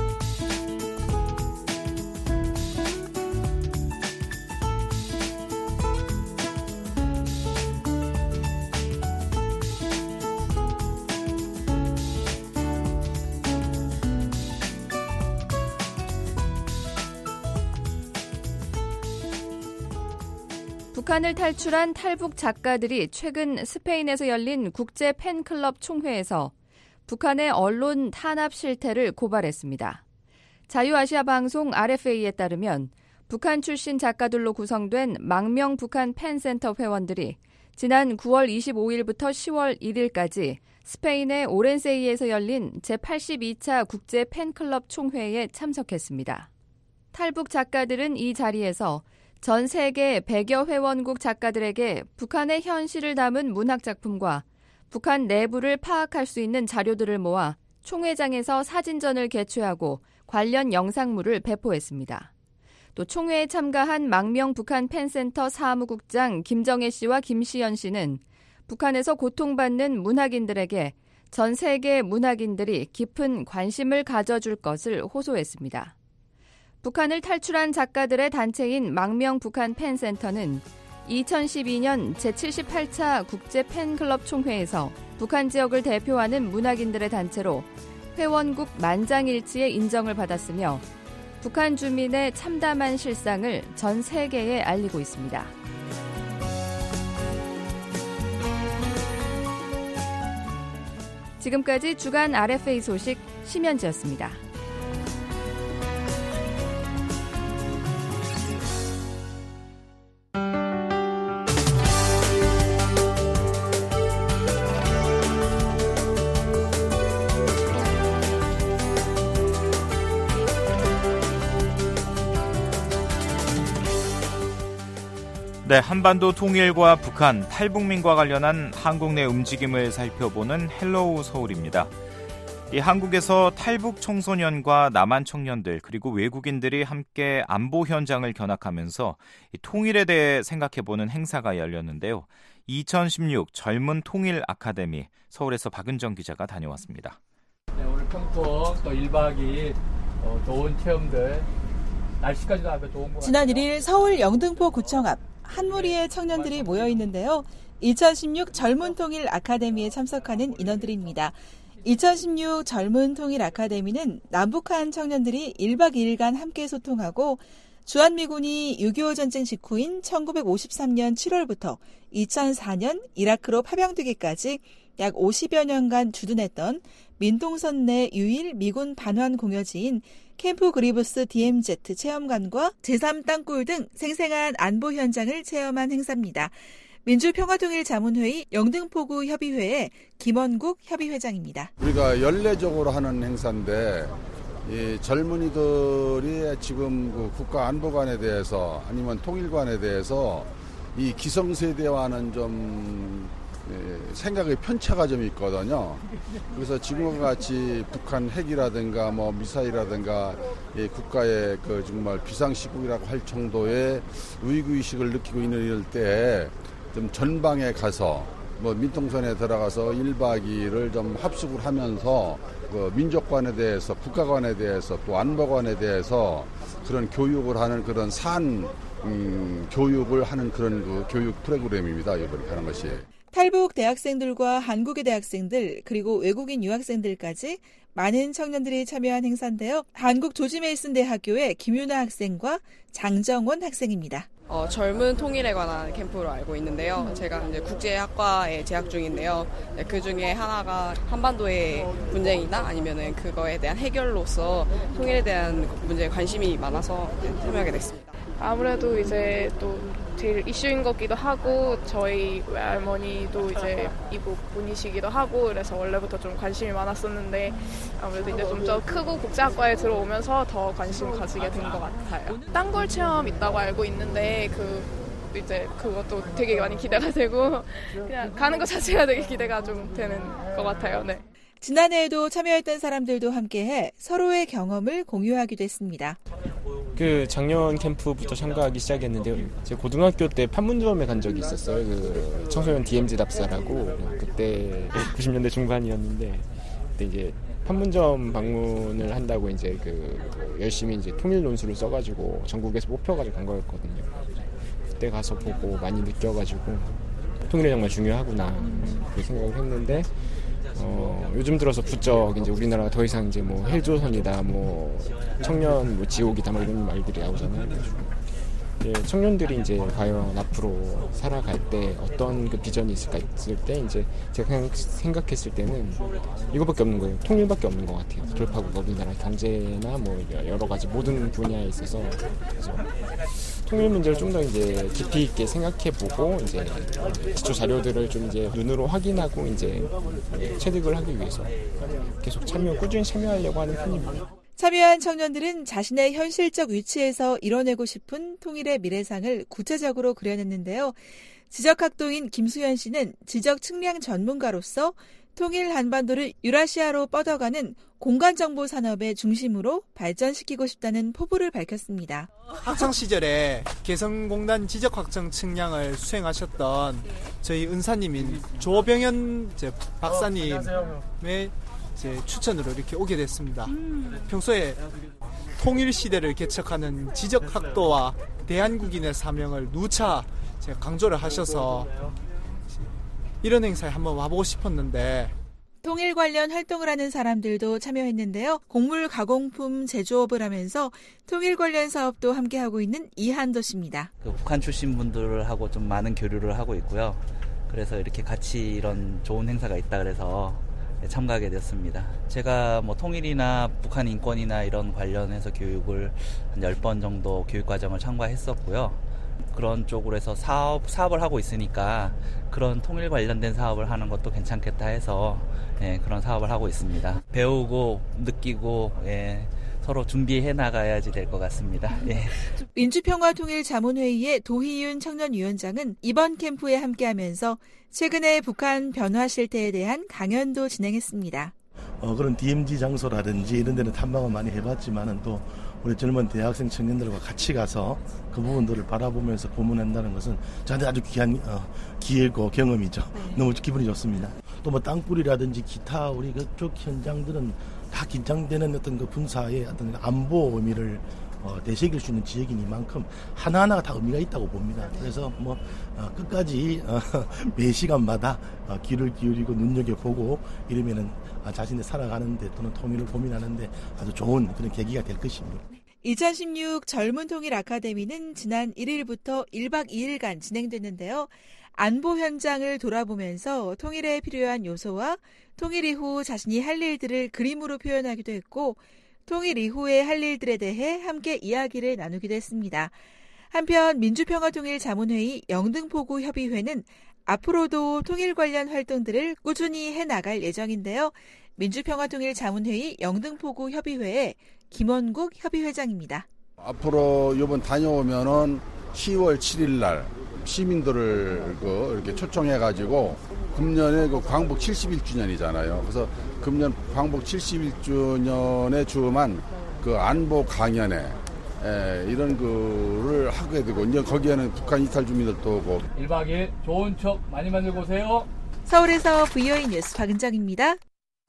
북한을 탈출한 탈북 작가들이 최근 스페인에서 열린 국제 팬클럽 총회에서 북한의 언론 탄압 실태를 고발했습니다. 자유아시아 방송 RFA에 따르면 북한 출신 작가들로 구성된 망명 북한 팬센터 회원들이 지난 9월 25일부터 10월 1일까지 스페인의 오렌세이에서 열린 제82차 국제 팬클럽 총회에 참석했습니다. 탈북 작가들은 이 자리에서 전 세계 100여 회원국 작가들에게 북한의 현실을 담은 문학작품과 북한 내부를 파악할 수 있는 자료들을 모아 총회장에서 사진전을 개최하고 관련 영상물을 배포했습니다. 또 총회에 참가한 망명 북한 팬센터 사무국장 김정혜 씨와 김시연 씨는 북한에서 고통받는 문학인들에게 전 세계 문학인들이 깊은 관심을 가져줄 것을 호소했습니다. 북한을 탈출한 작가들의 단체인 망명 북한 팬센터는 2012년 제78차 국제 팬클럽 총회에서 북한 지역을 대표하는 문학인들의 단체로 회원국 만장일치의 인정을 받았으며 북한 주민의 참담한 실상을 전 세계에 알리고 있습니다. 지금까지 주간 RFA 소식 심현지였습니다. 네, 한반도 통일과 북한, 탈북민과 관련한 한국 내 움직임을 살펴보는 헬로우 서울입니다. 이 한국에서 탈북 청소년과 남한 청년들 그리고 외국인들이 함께 안보 현장을 견학하면서 이 통일에 대해 생각해보는 행사가 열렸는데요. 2016 젊은 통일 아카데미 서울에서 박은정 기자가 다녀왔습니다. 네, 오늘 평통 또 1박 2일 좋은 체험들 날씨까지도 아주 좋은 것 같아요. 지난 1일 서울 영등포 구청 앞 한 무리의 청년들이 모여 있는데요. 2016 젊은 통일 아카데미에 참석하는 인원들입니다. 2016 젊은 통일 아카데미는 남북한 청년들이 1박 2일간 함께 소통하고 주한미군이 6.25 전쟁 직후인 1953년 7월부터 2004년 이라크로 파병되기까지 약 50여 년간 주둔했던 민통선 내 유일 미군 반환 공여지인 캠프 그리브스 DMZ 체험관과 제3땅굴 등 생생한 안보 현장을 체험한 행사입니다. 민주평화통일자문회의 영등포구 협의회의 김원국 협의회장입니다. 우리가 연례적으로 하는 행사인데 이 젊은이들이 지금 그 국가 안보관에 대해서 아니면 통일관에 대해서 이 기성세대와는 좀 생각의 편차가 좀 있거든요. 그래서 지금과 같이 북한 핵이라든가 뭐 미사일이라든가 국가의 그 정말 비상시국이라고 할 정도의 위기의식을 느끼고 있는 이럴 때 좀 전방에 가서 뭐 민통선에 들어가서 1박 2일을 좀 합숙을 하면서 그 민족관에 대해서 국가관에 대해서 또 안보관에 대해서 그런 교육을 하는 그런 교육을 하는 그런 그 교육 프로그램입니다. 이번에 하는 것이. 탈북 대학생들과 한국의 대학생들 그리고 외국인 유학생들까지 많은 청년들이 참여한 행사인데요. 한국 조지 메이슨 대학교의 김윤아 학생과 장정원 학생입니다. 젊은 통일에 관한 캠프로 알고 있는데요. 제가 이제 국제학과에 재학 중인데요. 그 중에 하나가 한반도의 분쟁이나 아니면은 그거에 대한 해결로서 통일에 대한 문제에 관심이 많아서 참여하게 됐습니다. 아무래도 이제 또 제일 이슈인 것기도 하고 저희 외할머니도 이제 이북 분이시기도 하고 그래서 원래부터 좀 관심이 많았었는데 아무래도 이제 좀 더 크고 국제학과에 들어오면서 더 관심 가지게 된 것 같아요. 땅굴 체험 있다고 알고 있는데 이제 그것도 되게 많이 기대가 되고 그냥 가는 것 자체가 되게 기대가 좀 되는 것 같아요. 네. 지난해에도 참여했던 사람들도 함께해 서로의 경험을 공유하기도 했습니다. 그 작년 캠프부터 참가하기 시작했는데요. 제가 고등학교 때 판문점에 간 적이 있었어요. 그 청소년 DMZ 답사라고 그때 90년대 중반이었는데 그때 이제 판문점 방문을 한다고 이제 그 열심히 이제 통일 논술을 써가지고 전국에서 뽑혀가지고 간 거였거든요. 그때 가서 보고 많이 느껴가지고 통일이 정말 중요하구나 그 생각을 했는데. 요즘 들어서 부쩍 이제 우리나라가 더 이상 이제 뭐 헬조선이다, 뭐 청년 뭐 지옥이다, 뭐 이런 말들이 나오잖아요. 청년들이 이제 과연 앞으로 살아갈 때 어떤 그 비전이 있을까 했을 때 이제 제가 생각했을 때는 이거밖에 없는 거예요. 통일밖에 없는 것 같아요. 돌파구가 우리나라 경제나 뭐 여러 가지 모든 분야에 있어서 그래서 통일 문제를 좀 더 이제 깊이 있게 생각해보고 이제 기초 자료들을 좀 이제 눈으로 확인하고 이제 체득을 하기 위해서 계속 꾸준히 참여하려고 하는 편입니다. 참여한 청년들은 자신의 현실적 위치에서 이뤄내고 싶은 통일의 미래상을 구체적으로 그려냈는데요. 지적학도인 김수현 씨는 지적 측량 전문가로서 통일 한반도를 유라시아로 뻗어가는 공간정보 산업의 중심으로 발전시키고 싶다는 포부를 밝혔습니다. 학창 시절에 개성공단 지적확정 측량을 수행하셨던 저희 은사님인 조병현 박사님의 추천으로 이렇게 오게 됐습니다. 평소에 통일 시대를 개척하는 지적학도와 대한국인의 사명을 누차 제가 강조를 하셔서 이런 행사에 한번 와보고 싶었는데 통일 관련 활동을 하는 사람들도 참여했는데요. 곡물 가공품 제조업을 하면서 통일 관련 사업도 함께하고 있는 이한도 씨입니다. 북한 출신 분들하고 좀 많은 교류를 하고 있고요. 그래서 이렇게 같이 이런 좋은 행사가 있다 그래서 참가하게 되었습니다. 제가 뭐 통일이나 북한 인권이나 이런 관련해서 교육을 한 10번 정도 교육과정을 참가했었고요. 그런 쪽으로 해서 사업을 하고 있으니까 그런 통일 관련된 사업을 하는 것도 괜찮겠다 해서 그런 사업을 하고 있습니다. 배우고 느끼고 서로 준비해 나가야지 될 것 같습니다. 민주평화통일자문회의의 도희윤 청년위원장은 이번 캠프에 함께하면서 최근에 북한 변화 실태에 대한 강연도 진행했습니다. 그런 DMZ 장소라든지 이런 데는 탐방을 많이 해봤지만은 또 우리 젊은 대학생 청년들과 같이 가서 그 부분들을 바라보면서 고문한다는 것은 저한테 아주 귀한 기회고 경험이죠. 너무 기분이 좋습니다. 또 뭐 땅굴이라든지 기타 우리 그쪽 현장들은 다 긴장되는 어떤 그 군사의 어떤 안보 의미를 되새길 수 있는 지역이니만큼 하나하나가 다 의미가 있다고 봅니다. 그래서 뭐 끝까지 매 시간마다 귀를 기울이고 눈여겨보고 이러면은 자신이 살아가는데 또는 통일을 고민하는데 아주 좋은 그런 계기가 될 것입니다. 2016 젊은 통일 아카데미는 지난 1일부터 1박 2일간 진행됐는데요. 안보 현장을 돌아보면서 통일에 필요한 요소와 통일 이후 자신이 할 일들을 그림으로 표현하기도 했고 통일 이후에 할 일들에 대해 함께 이야기를 나누기도 했습니다. 한편 민주평화통일자문회의 영등포구협의회는 앞으로도 통일 관련 활동들을 꾸준히 해나갈 예정인데요. 민주평화통일자문회의 영등포구협의회의 김원국 협의회장입니다. 앞으로 이번 다녀오면은 10월 7일 날 시민들을 이렇게 초청해가지고 금년에 광복 71주년이잖아요. 그래서 금년 광복 71주년에 주음한 그 안보 강연회 이런 거를 하게 되고 이제 거기에는 북한 이탈 주민들도 오고 1박 2일 좋은 추억 많이 만들고 오세요. 서울에서 VOA 뉴스 박은정입니다.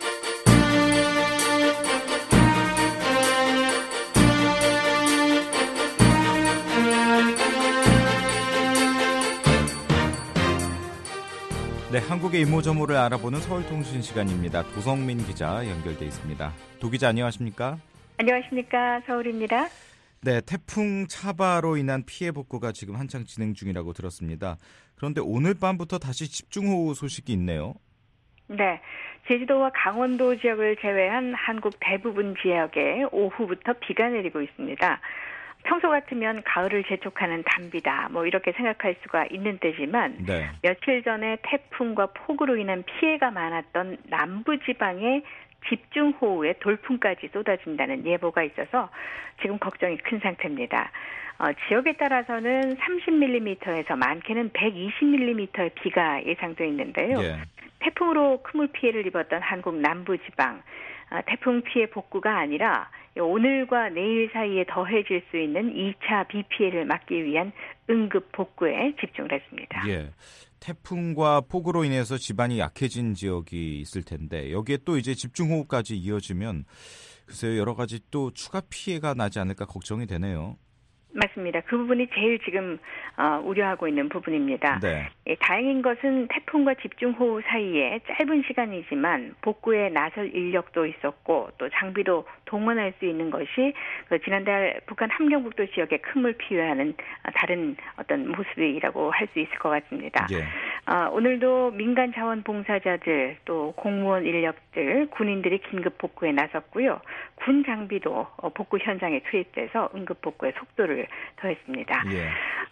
네, 한국의 이모저모를 알아보는 서울통신 시간입니다. 도성민 기자 연결돼 있습니다. 도 기자 안녕하십니까? 안녕하십니까? 서울입니다. 네, 태풍 차바로 인한 피해 복구가 지금 한창 진행 중이라고 들었습니다. 그런데 오늘 밤부터 다시 집중호우 소식이 있네요. 네, 제주도와 강원도 지역을 제외한 한국 대부분 지역에 오후부터 비가 내리고 있습니다. 평소 같으면 가을을 재촉하는 단비다, 이렇게 생각할 수가 있는 때지만 네. 며칠 전에 태풍과 폭우로 인한 피해가 많았던 남부지방에 집중호우에 돌풍까지 쏟아진다는 예보가 있어서 지금 걱정이 큰 상태입니다. 지역에 따라서는 30mm에서 많게는 120mm의 비가 예상돼 있는데요. 예. 태풍으로 큰 물 피해를 입었던 한국 남부지방, 태풍 피해 복구가 아니라 오늘과 내일 사이에 더해질 수 있는 2차 비 피해를 막기 위한 응급 복구에 집중을 했습니다. 예, 태풍과 폭우로 인해서 지반이 약해진 지역이 있을 텐데 여기에 또 이제 집중호우까지 이어지면 글쎄요, 여러 가지 또 추가 피해가 나지 않을까 걱정이 되네요. 맞습니다. 그 부분이 제일 지금 우려하고 있는 부분입니다. 네. 다행인 것은 태풍과 집중호우 사이에 짧은 시간이지만 복구에 나설 인력도 있었고 또 장비도 동원할 수 있는 것이 지난달 북한 함경북도 지역에 큰 물 피해하는 다른 어떤 모습이라고 할 수 있을 것 같습니다. 예. 오늘도 민간 자원봉사자들 또 공무원 인력들, 군인들이 긴급 복구에 나섰고요. 군 장비도 복구 현장에 투입돼서 응급 복구의 속도를 더했습니다. 예.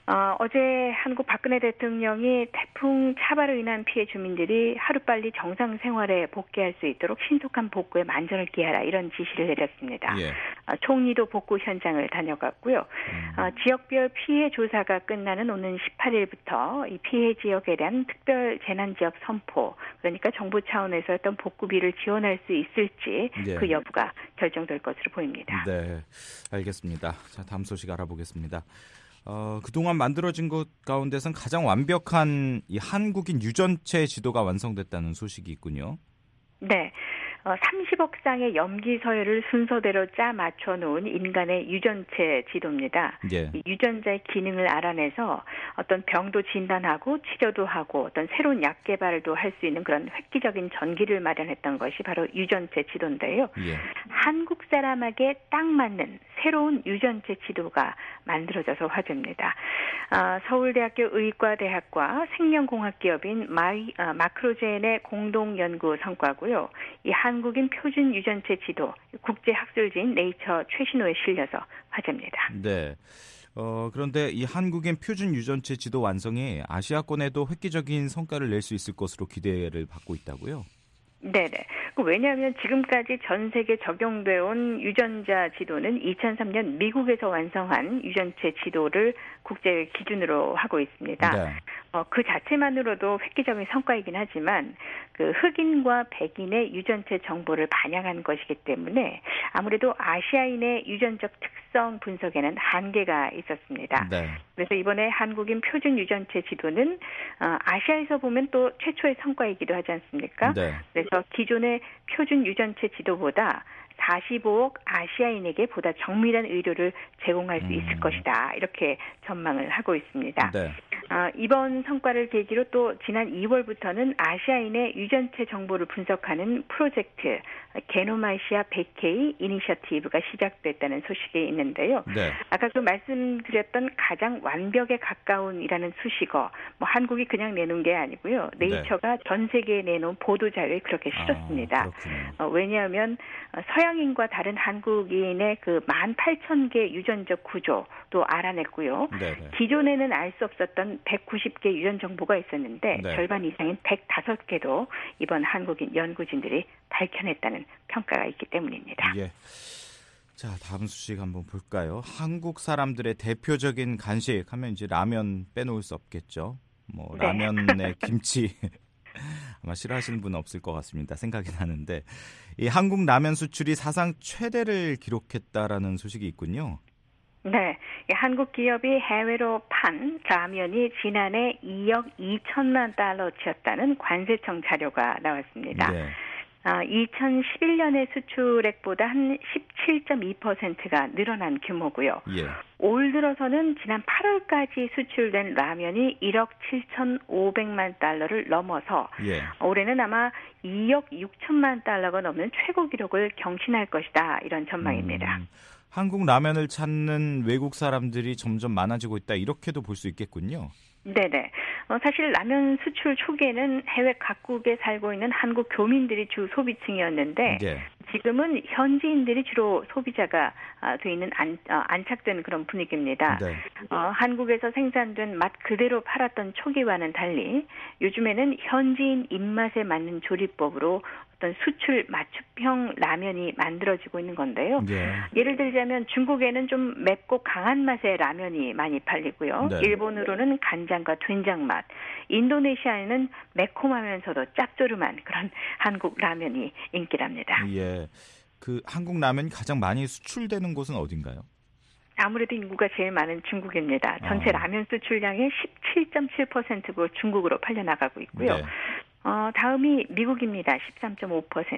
어제 한국 박근혜 대통령이 태풍 차바로 인한 피해 주민들이 하루빨리 정상 생활에 복귀할 수 있도록 신속한 복구에 만전을 기하라 이런 지시를 내렸습니다. 예. 총리도 복구 현장을 다녀갔고요. 지역별 피해 조사가 끝나는 오는 18일부터 이 피해 지역에 대한 특별 재난지역 선포, 그러니까 정부 차원에서 어떤 복구비를 지원할 수 있을지 예. 그 여부가 결정될 것으로 보입니다. 네, 알겠습니다. 자, 다음 소식 알아보겠습니다. 그동안 만들어진 것 가운데선 가장 완벽한 이 한국인 유전체 지도가 완성됐다는 소식이 있군요. 네. 30억 쌍의 염기 서열을 순서대로 짜 맞춰놓은 인간의 유전체 지도입니다. 예. 이 유전자의 기능을 알아내서 어떤 병도 진단하고 치료도 하고 어떤 새로운 약 개발도 할 수 있는 그런 획기적인 전기를 마련했던 것이 바로 유전체 지도인데요. 예. 한국 사람에게 딱 맞는 새로운 유전체 지도가 만들어져서 화제입니다. 서울대학교 의과대학과 생명공학기업인 마크로젠의 공동 연구 성과고요. 이 한국인 표준 유전체 지도 국제 학술지인 네이처 최신호에 실려서 화제입니다. 네. 그런데 이 한국인 표준 유전체 지도 완성이 아시아권에도 획기적인 성과를 낼 수 있을 것으로 기대를 받고 있다고요? 네네. 왜냐하면 지금까지 전 세계 적용돼 온 유전자 지도는 2003년 미국에서 완성한 유전체 지도를 국제 기준으로 하고 있습니다. 네. 그 자체만으로도 획기적인 성과이긴 하지만 그 흑인과 백인의 유전체 정보를 반영한 것이기 때문에 아무래도 아시아인의 유전적 특성 분석에는 한계가 있었습니다. 네. 그래서 이번에 한국인 표준 유전체 지도는 아시아에서 보면 또 최초의 성과이기도 하지 않습니까? 네. 그래서 기존의 표준 유전체 지도보다 45억 아시아인에게 보다 정밀한 의료를 제공할 수 있을 것이다. 이렇게 전망을 하고 있습니다. 네. 이번 성과를 계기로 또 지난 2월부터는 아시아인의 유전체 정보를 분석하는 프로젝트 게노마시아 100K 이니셔티브가 시작됐다는 소식이 있는데요. 네. 아까 그 말씀드렸던 가장 완벽에 가까운이라는 수식어, 한국이 그냥 내놓은 게 아니고요. 네이처가 전 세계에 내놓은 보도 자료에 그렇게 실었습니다. 왜냐하면 서양인과 다른 한국인의 그 18,000개 유전적 구조도 알아냈고요. 네네. 기존에는 알 수 없었던 190개 유전 정보가 있었는데 네. 절반 이상인 105개도 이번 한국인 연구진들이 밝혀냈다는 평가가 있기 때문입니다. 예. 자, 다음 소식 한번 볼까요? 한국 사람들의 대표적인 간식 하면 이제 라면 빼놓을 수 없겠죠. 네. 라면에 김치 아마 싫어하시는 분은 없을 것 같습니다. 생각이 나는데 이 한국 라면 수출이 사상 최대를 기록했다라는 소식이 있군요. 네, 한국 기업이 해외로 판 라면이 지난해 2억 2천만 달러치였다는 관세청 자료가 나왔습니다. 네. 2011년의 수출액보다 한 17.2%가 늘어난 규모고요. 예. 올 들어서는 지난 8월까지 수출된 라면이 1억 7,500만 달러를 넘어서 예. 올해는 아마 2억 6천만 달러가 넘는 최고 기록을 경신할 것이다. 이런 전망입니다. 한국 라면을 찾는 외국 사람들이 점점 많아지고 있다. 이렇게도 볼 수 있겠군요. 네네. 사실 라면 수출 초기에는 해외 각국에 살고 있는 한국 교민들이 주 소비층이었는데 네. 지금은 현지인들이 주로 소비자가 돼 있는 안착된 그런 분위기입니다. 네. 한국에서 생산된 맛 그대로 팔았던 초기와는 달리 요즘에는 현지인 입맛에 맞는 조리법으로 어떤 수출 맞춤형 라면이 만들어지고 있는 건데요. 네. 예를 들자면 중국에는 좀 맵고 강한 맛의 라면이 많이 팔리고요. 네. 일본으로는 간장과 된장 맛, 인도네시아에는 매콤하면서도 짭조름한 그런 한국 라면이 인기랍니다. 예, 그 한국 라면이 가장 많이 수출되는 곳은 어딘가요? 아무래도 인구가 제일 많은 중국입니다. 전체 라면 수출량의 17.7%고 중국으로 팔려나가고 있고요. 네. 다음이 미국입니다. 13.5%,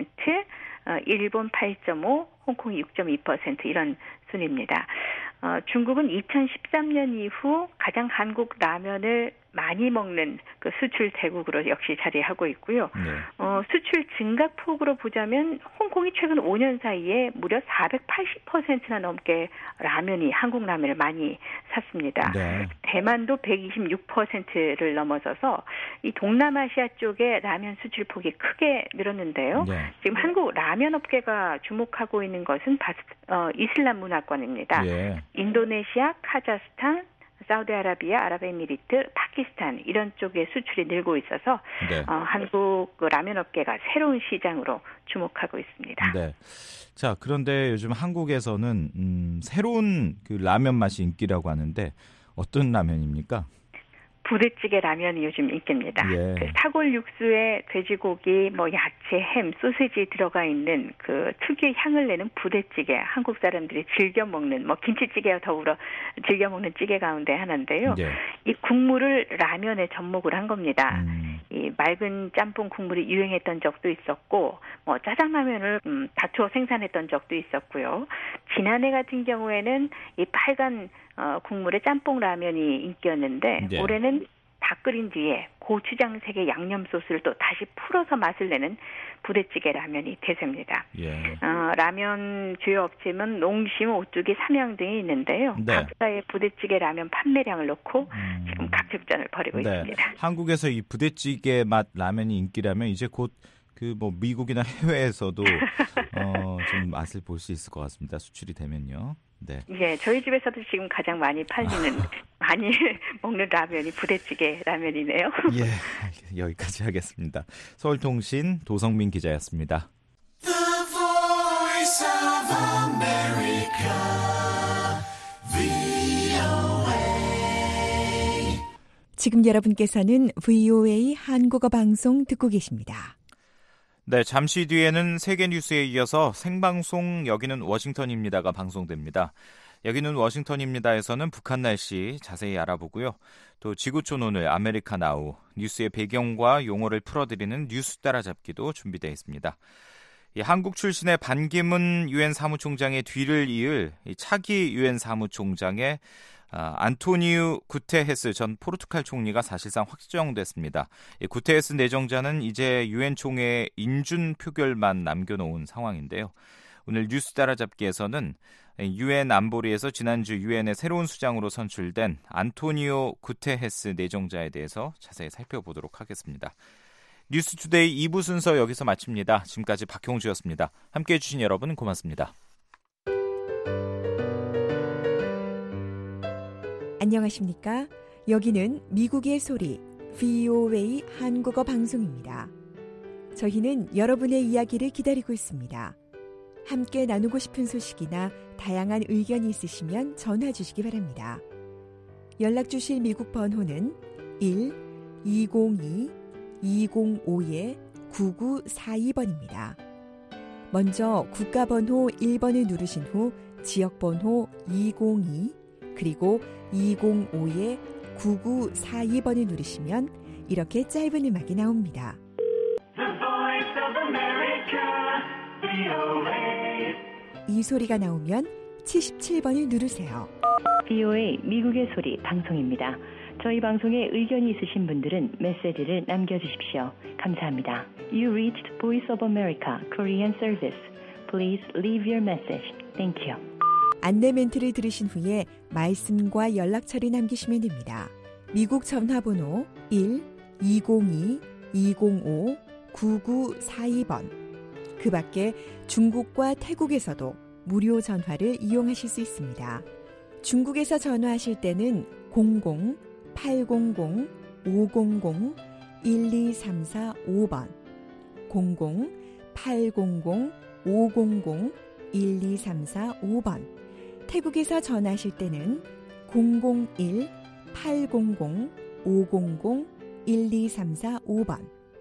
일본 8.5%, 홍콩이 6.2% 이런 순입니다. 중국은 2013년 이후 가장 한국 라면을 많이 먹는 그 수출 대국으로 역시 자리하고 있고요. 네. 수출 증가폭으로 보자면 홍콩이 최근 5년 사이에 무려 480%나 넘게 한국 라면을 많이 샀습니다. 네. 대만도 126%를 넘어서서 이 동남아시아 쪽에 라면 수출폭이 크게 늘었는데요. 네. 지금 한국 라면 업계가 주목하고 있는 것은 이슬람 문화권입니다. 네. 인도네시아, 카자흐스탄, 사우디아라비아, 아랍에미리트, 파키스탄 이런 쪽에 수출이 늘고 있어서 네. 한국 라면 업계가 새로운 시장으로 주목하고 있습니다. 네. 자, 그런데 요즘 한국에서는 새로운 그 라면 맛이 인기라고 하는데 어떤 라면입니까? 부대찌개 라면이 요즘 인기입니다. 예. 그 사골 육수에 돼지고기, 야채, 햄, 소시지 들어가 있는 그 특유의 향을 내는 부대찌개. 한국 사람들이 즐겨 먹는 김치찌개와 더불어 즐겨 먹는 찌개 가운데 하나인데요. 예. 이 국물을 라면에 접목을 한 겁니다. 이 맑은 짬뽕 국물이 유행했던 적도 있었고, 짜장라면을 다투어 생산했던 적도 있었고요. 지난해 같은 경우에는 이 빨간 국물의 짬뽕 라면이 인기였는데 네. 올해는 다 끓인 뒤에 고추장색의 양념 소스를 또 다시 풀어서 맛을 내는 부대찌개 라면이 대세입니다. 예. 라면 주요 업체는 농심, 오뚜기, 삼양 등이 있는데요. 네. 각자의 부대찌개 라면 판매량을 놓고 지금 각축전을 벌이고 있습니다. 한국에서 이 부대찌개 맛 라면이 인기라면 이제 곧 그 뭐 미국이나 해외에서도 좀 맛을 볼 수 있을 것 같습니다. 수출이 되면요. 네. 예, 저희 집에서도 지금 가장 많이 팔리는 많이 먹는 라면이 부대찌개 라면이네요. 예, 여기까지 하겠습니다. 서울통신 도성민 기자였습니다. The Voice of America, VOA. 지금 여러분께서는 VOA 한국어 방송 듣고 계십니다. 네, 잠시 뒤에는 세계 뉴스에 이어서 생방송 여기는 워싱턴입니다가 방송됩니다. 여기는 워싱턴입니다에서는 북한 날씨 자세히 알아보고요. 또 지구촌 오늘 아메리카 나우 뉴스의 배경과 용어를 풀어드리는 뉴스 따라잡기도 준비되어 있습니다. 한국 출신의 반기문 유엔 사무총장의 뒤를 이을 차기 유엔 사무총장의 안토니우 구테헤스 전 포르투갈 총리가 사실상 확정됐습니다. 구테헤스 내정자는 이제 유엔 총회에 인준 표결만 남겨놓은 상황인데요. 오늘 뉴스 따라잡기에서는 유엔 안보리에서 지난주 유엔의 새로운 수장으로 선출된 안토니오 구테헤스 내정자에 대해서 자세히 살펴보도록 하겠습니다. 뉴스투데이 2부 순서 여기서 마칩니다. 지금까지 박형주였습니다. 함께해 주신 여러분 고맙습니다. 안녕하십니까? 여기는 미국의 소리 VOA 한국어 방송입니다. 저희는 여러분의 이야기를 기다리고 있습니다. 함께 나누고 싶은 소식이나 다양한 의견이 있으시면 전화 주시기 바랍니다. 연락 주실 미국 번호는 1-202-205-9942번입니다. 먼저 국가번호 1번을 누르신 후 지역번호 202 그리고 205-9942번을 누르시면 이렇게 짧은 음악이 나옵니다. 이 소리가 나오면 77번을 누르세요. VOA 미국의 소리 방송입니다. 저희 방송에 의견이 있으신 분들은 메시지를 남겨주십시오. 감사합니다. You reached Voice of America Korean Service. Please leave your message. Thank you. 안내 멘트를 들으신 후에 말씀과 연락처를 남기시면 됩니다. 미국 전화번호 1-202-205-9942번. 그 밖에 중국과 태국에서도 무료 전화를 이용하실 수 있습니다. 중국에서 전화하실 때는 00-800-500-12345번 00-800-500-12345번 태국에서 전화하실 때는 001-800-500-12345번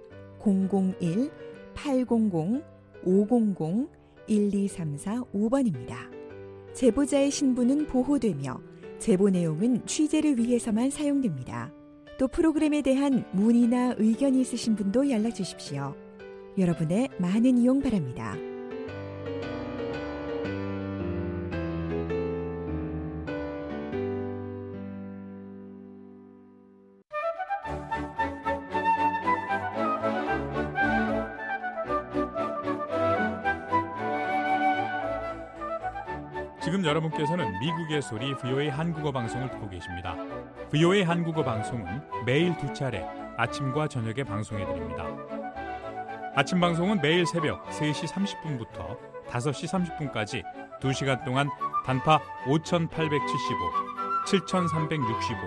001-800-500-12345번입니다. 제보자의 신분은 보호되며 제보 내용은 취재를 위해서만 사용됩니다. 또 프로그램에 대한 문의나 의견이 있으신 분도 연락 주십시오. 여러분의 많은 이용 바랍니다. 지금 여러분께서는 미국의 소리 VOA 한국어 방송을 듣고 계십니다. VOA 한국어 방송은 매일 2차례 아침과 저녁에 방송해드립니다. 아침 방송은 매일 새벽 3시 30분부터 5시 30분까지 2시간 동안 단파 5875, 7365,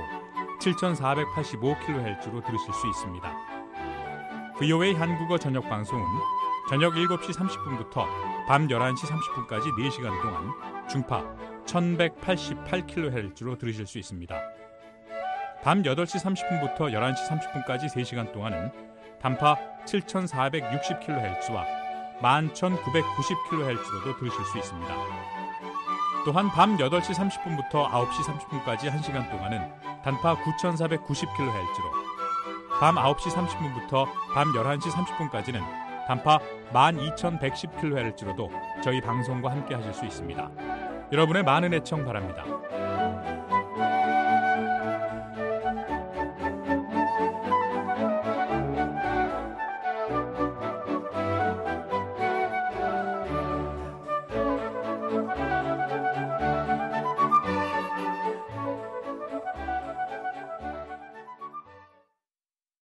7485kHz로 들으실 수 있습니다. VOA 한국어 저녁 방송은 저녁 7시 30분부터 밤 11시 30분까지 4시간 동안 중파 1188kHz로 들으실 수 있습니다. 밤 8시 30분부터 11시 30분까지 3시간 동안은 단파 7460kHz와 11990kHz로도 들으실 수 있습니다. 또한 밤 8시 30분부터 9시 30분까지 1시간 동안은 단파 9490kHz로 밤 9시 30분부터 밤 11시 30분까지는 단파 12110kHz로도 저희 방송과 함께 하실 수 있습니다. 여러분의 많은 애청 바랍니다.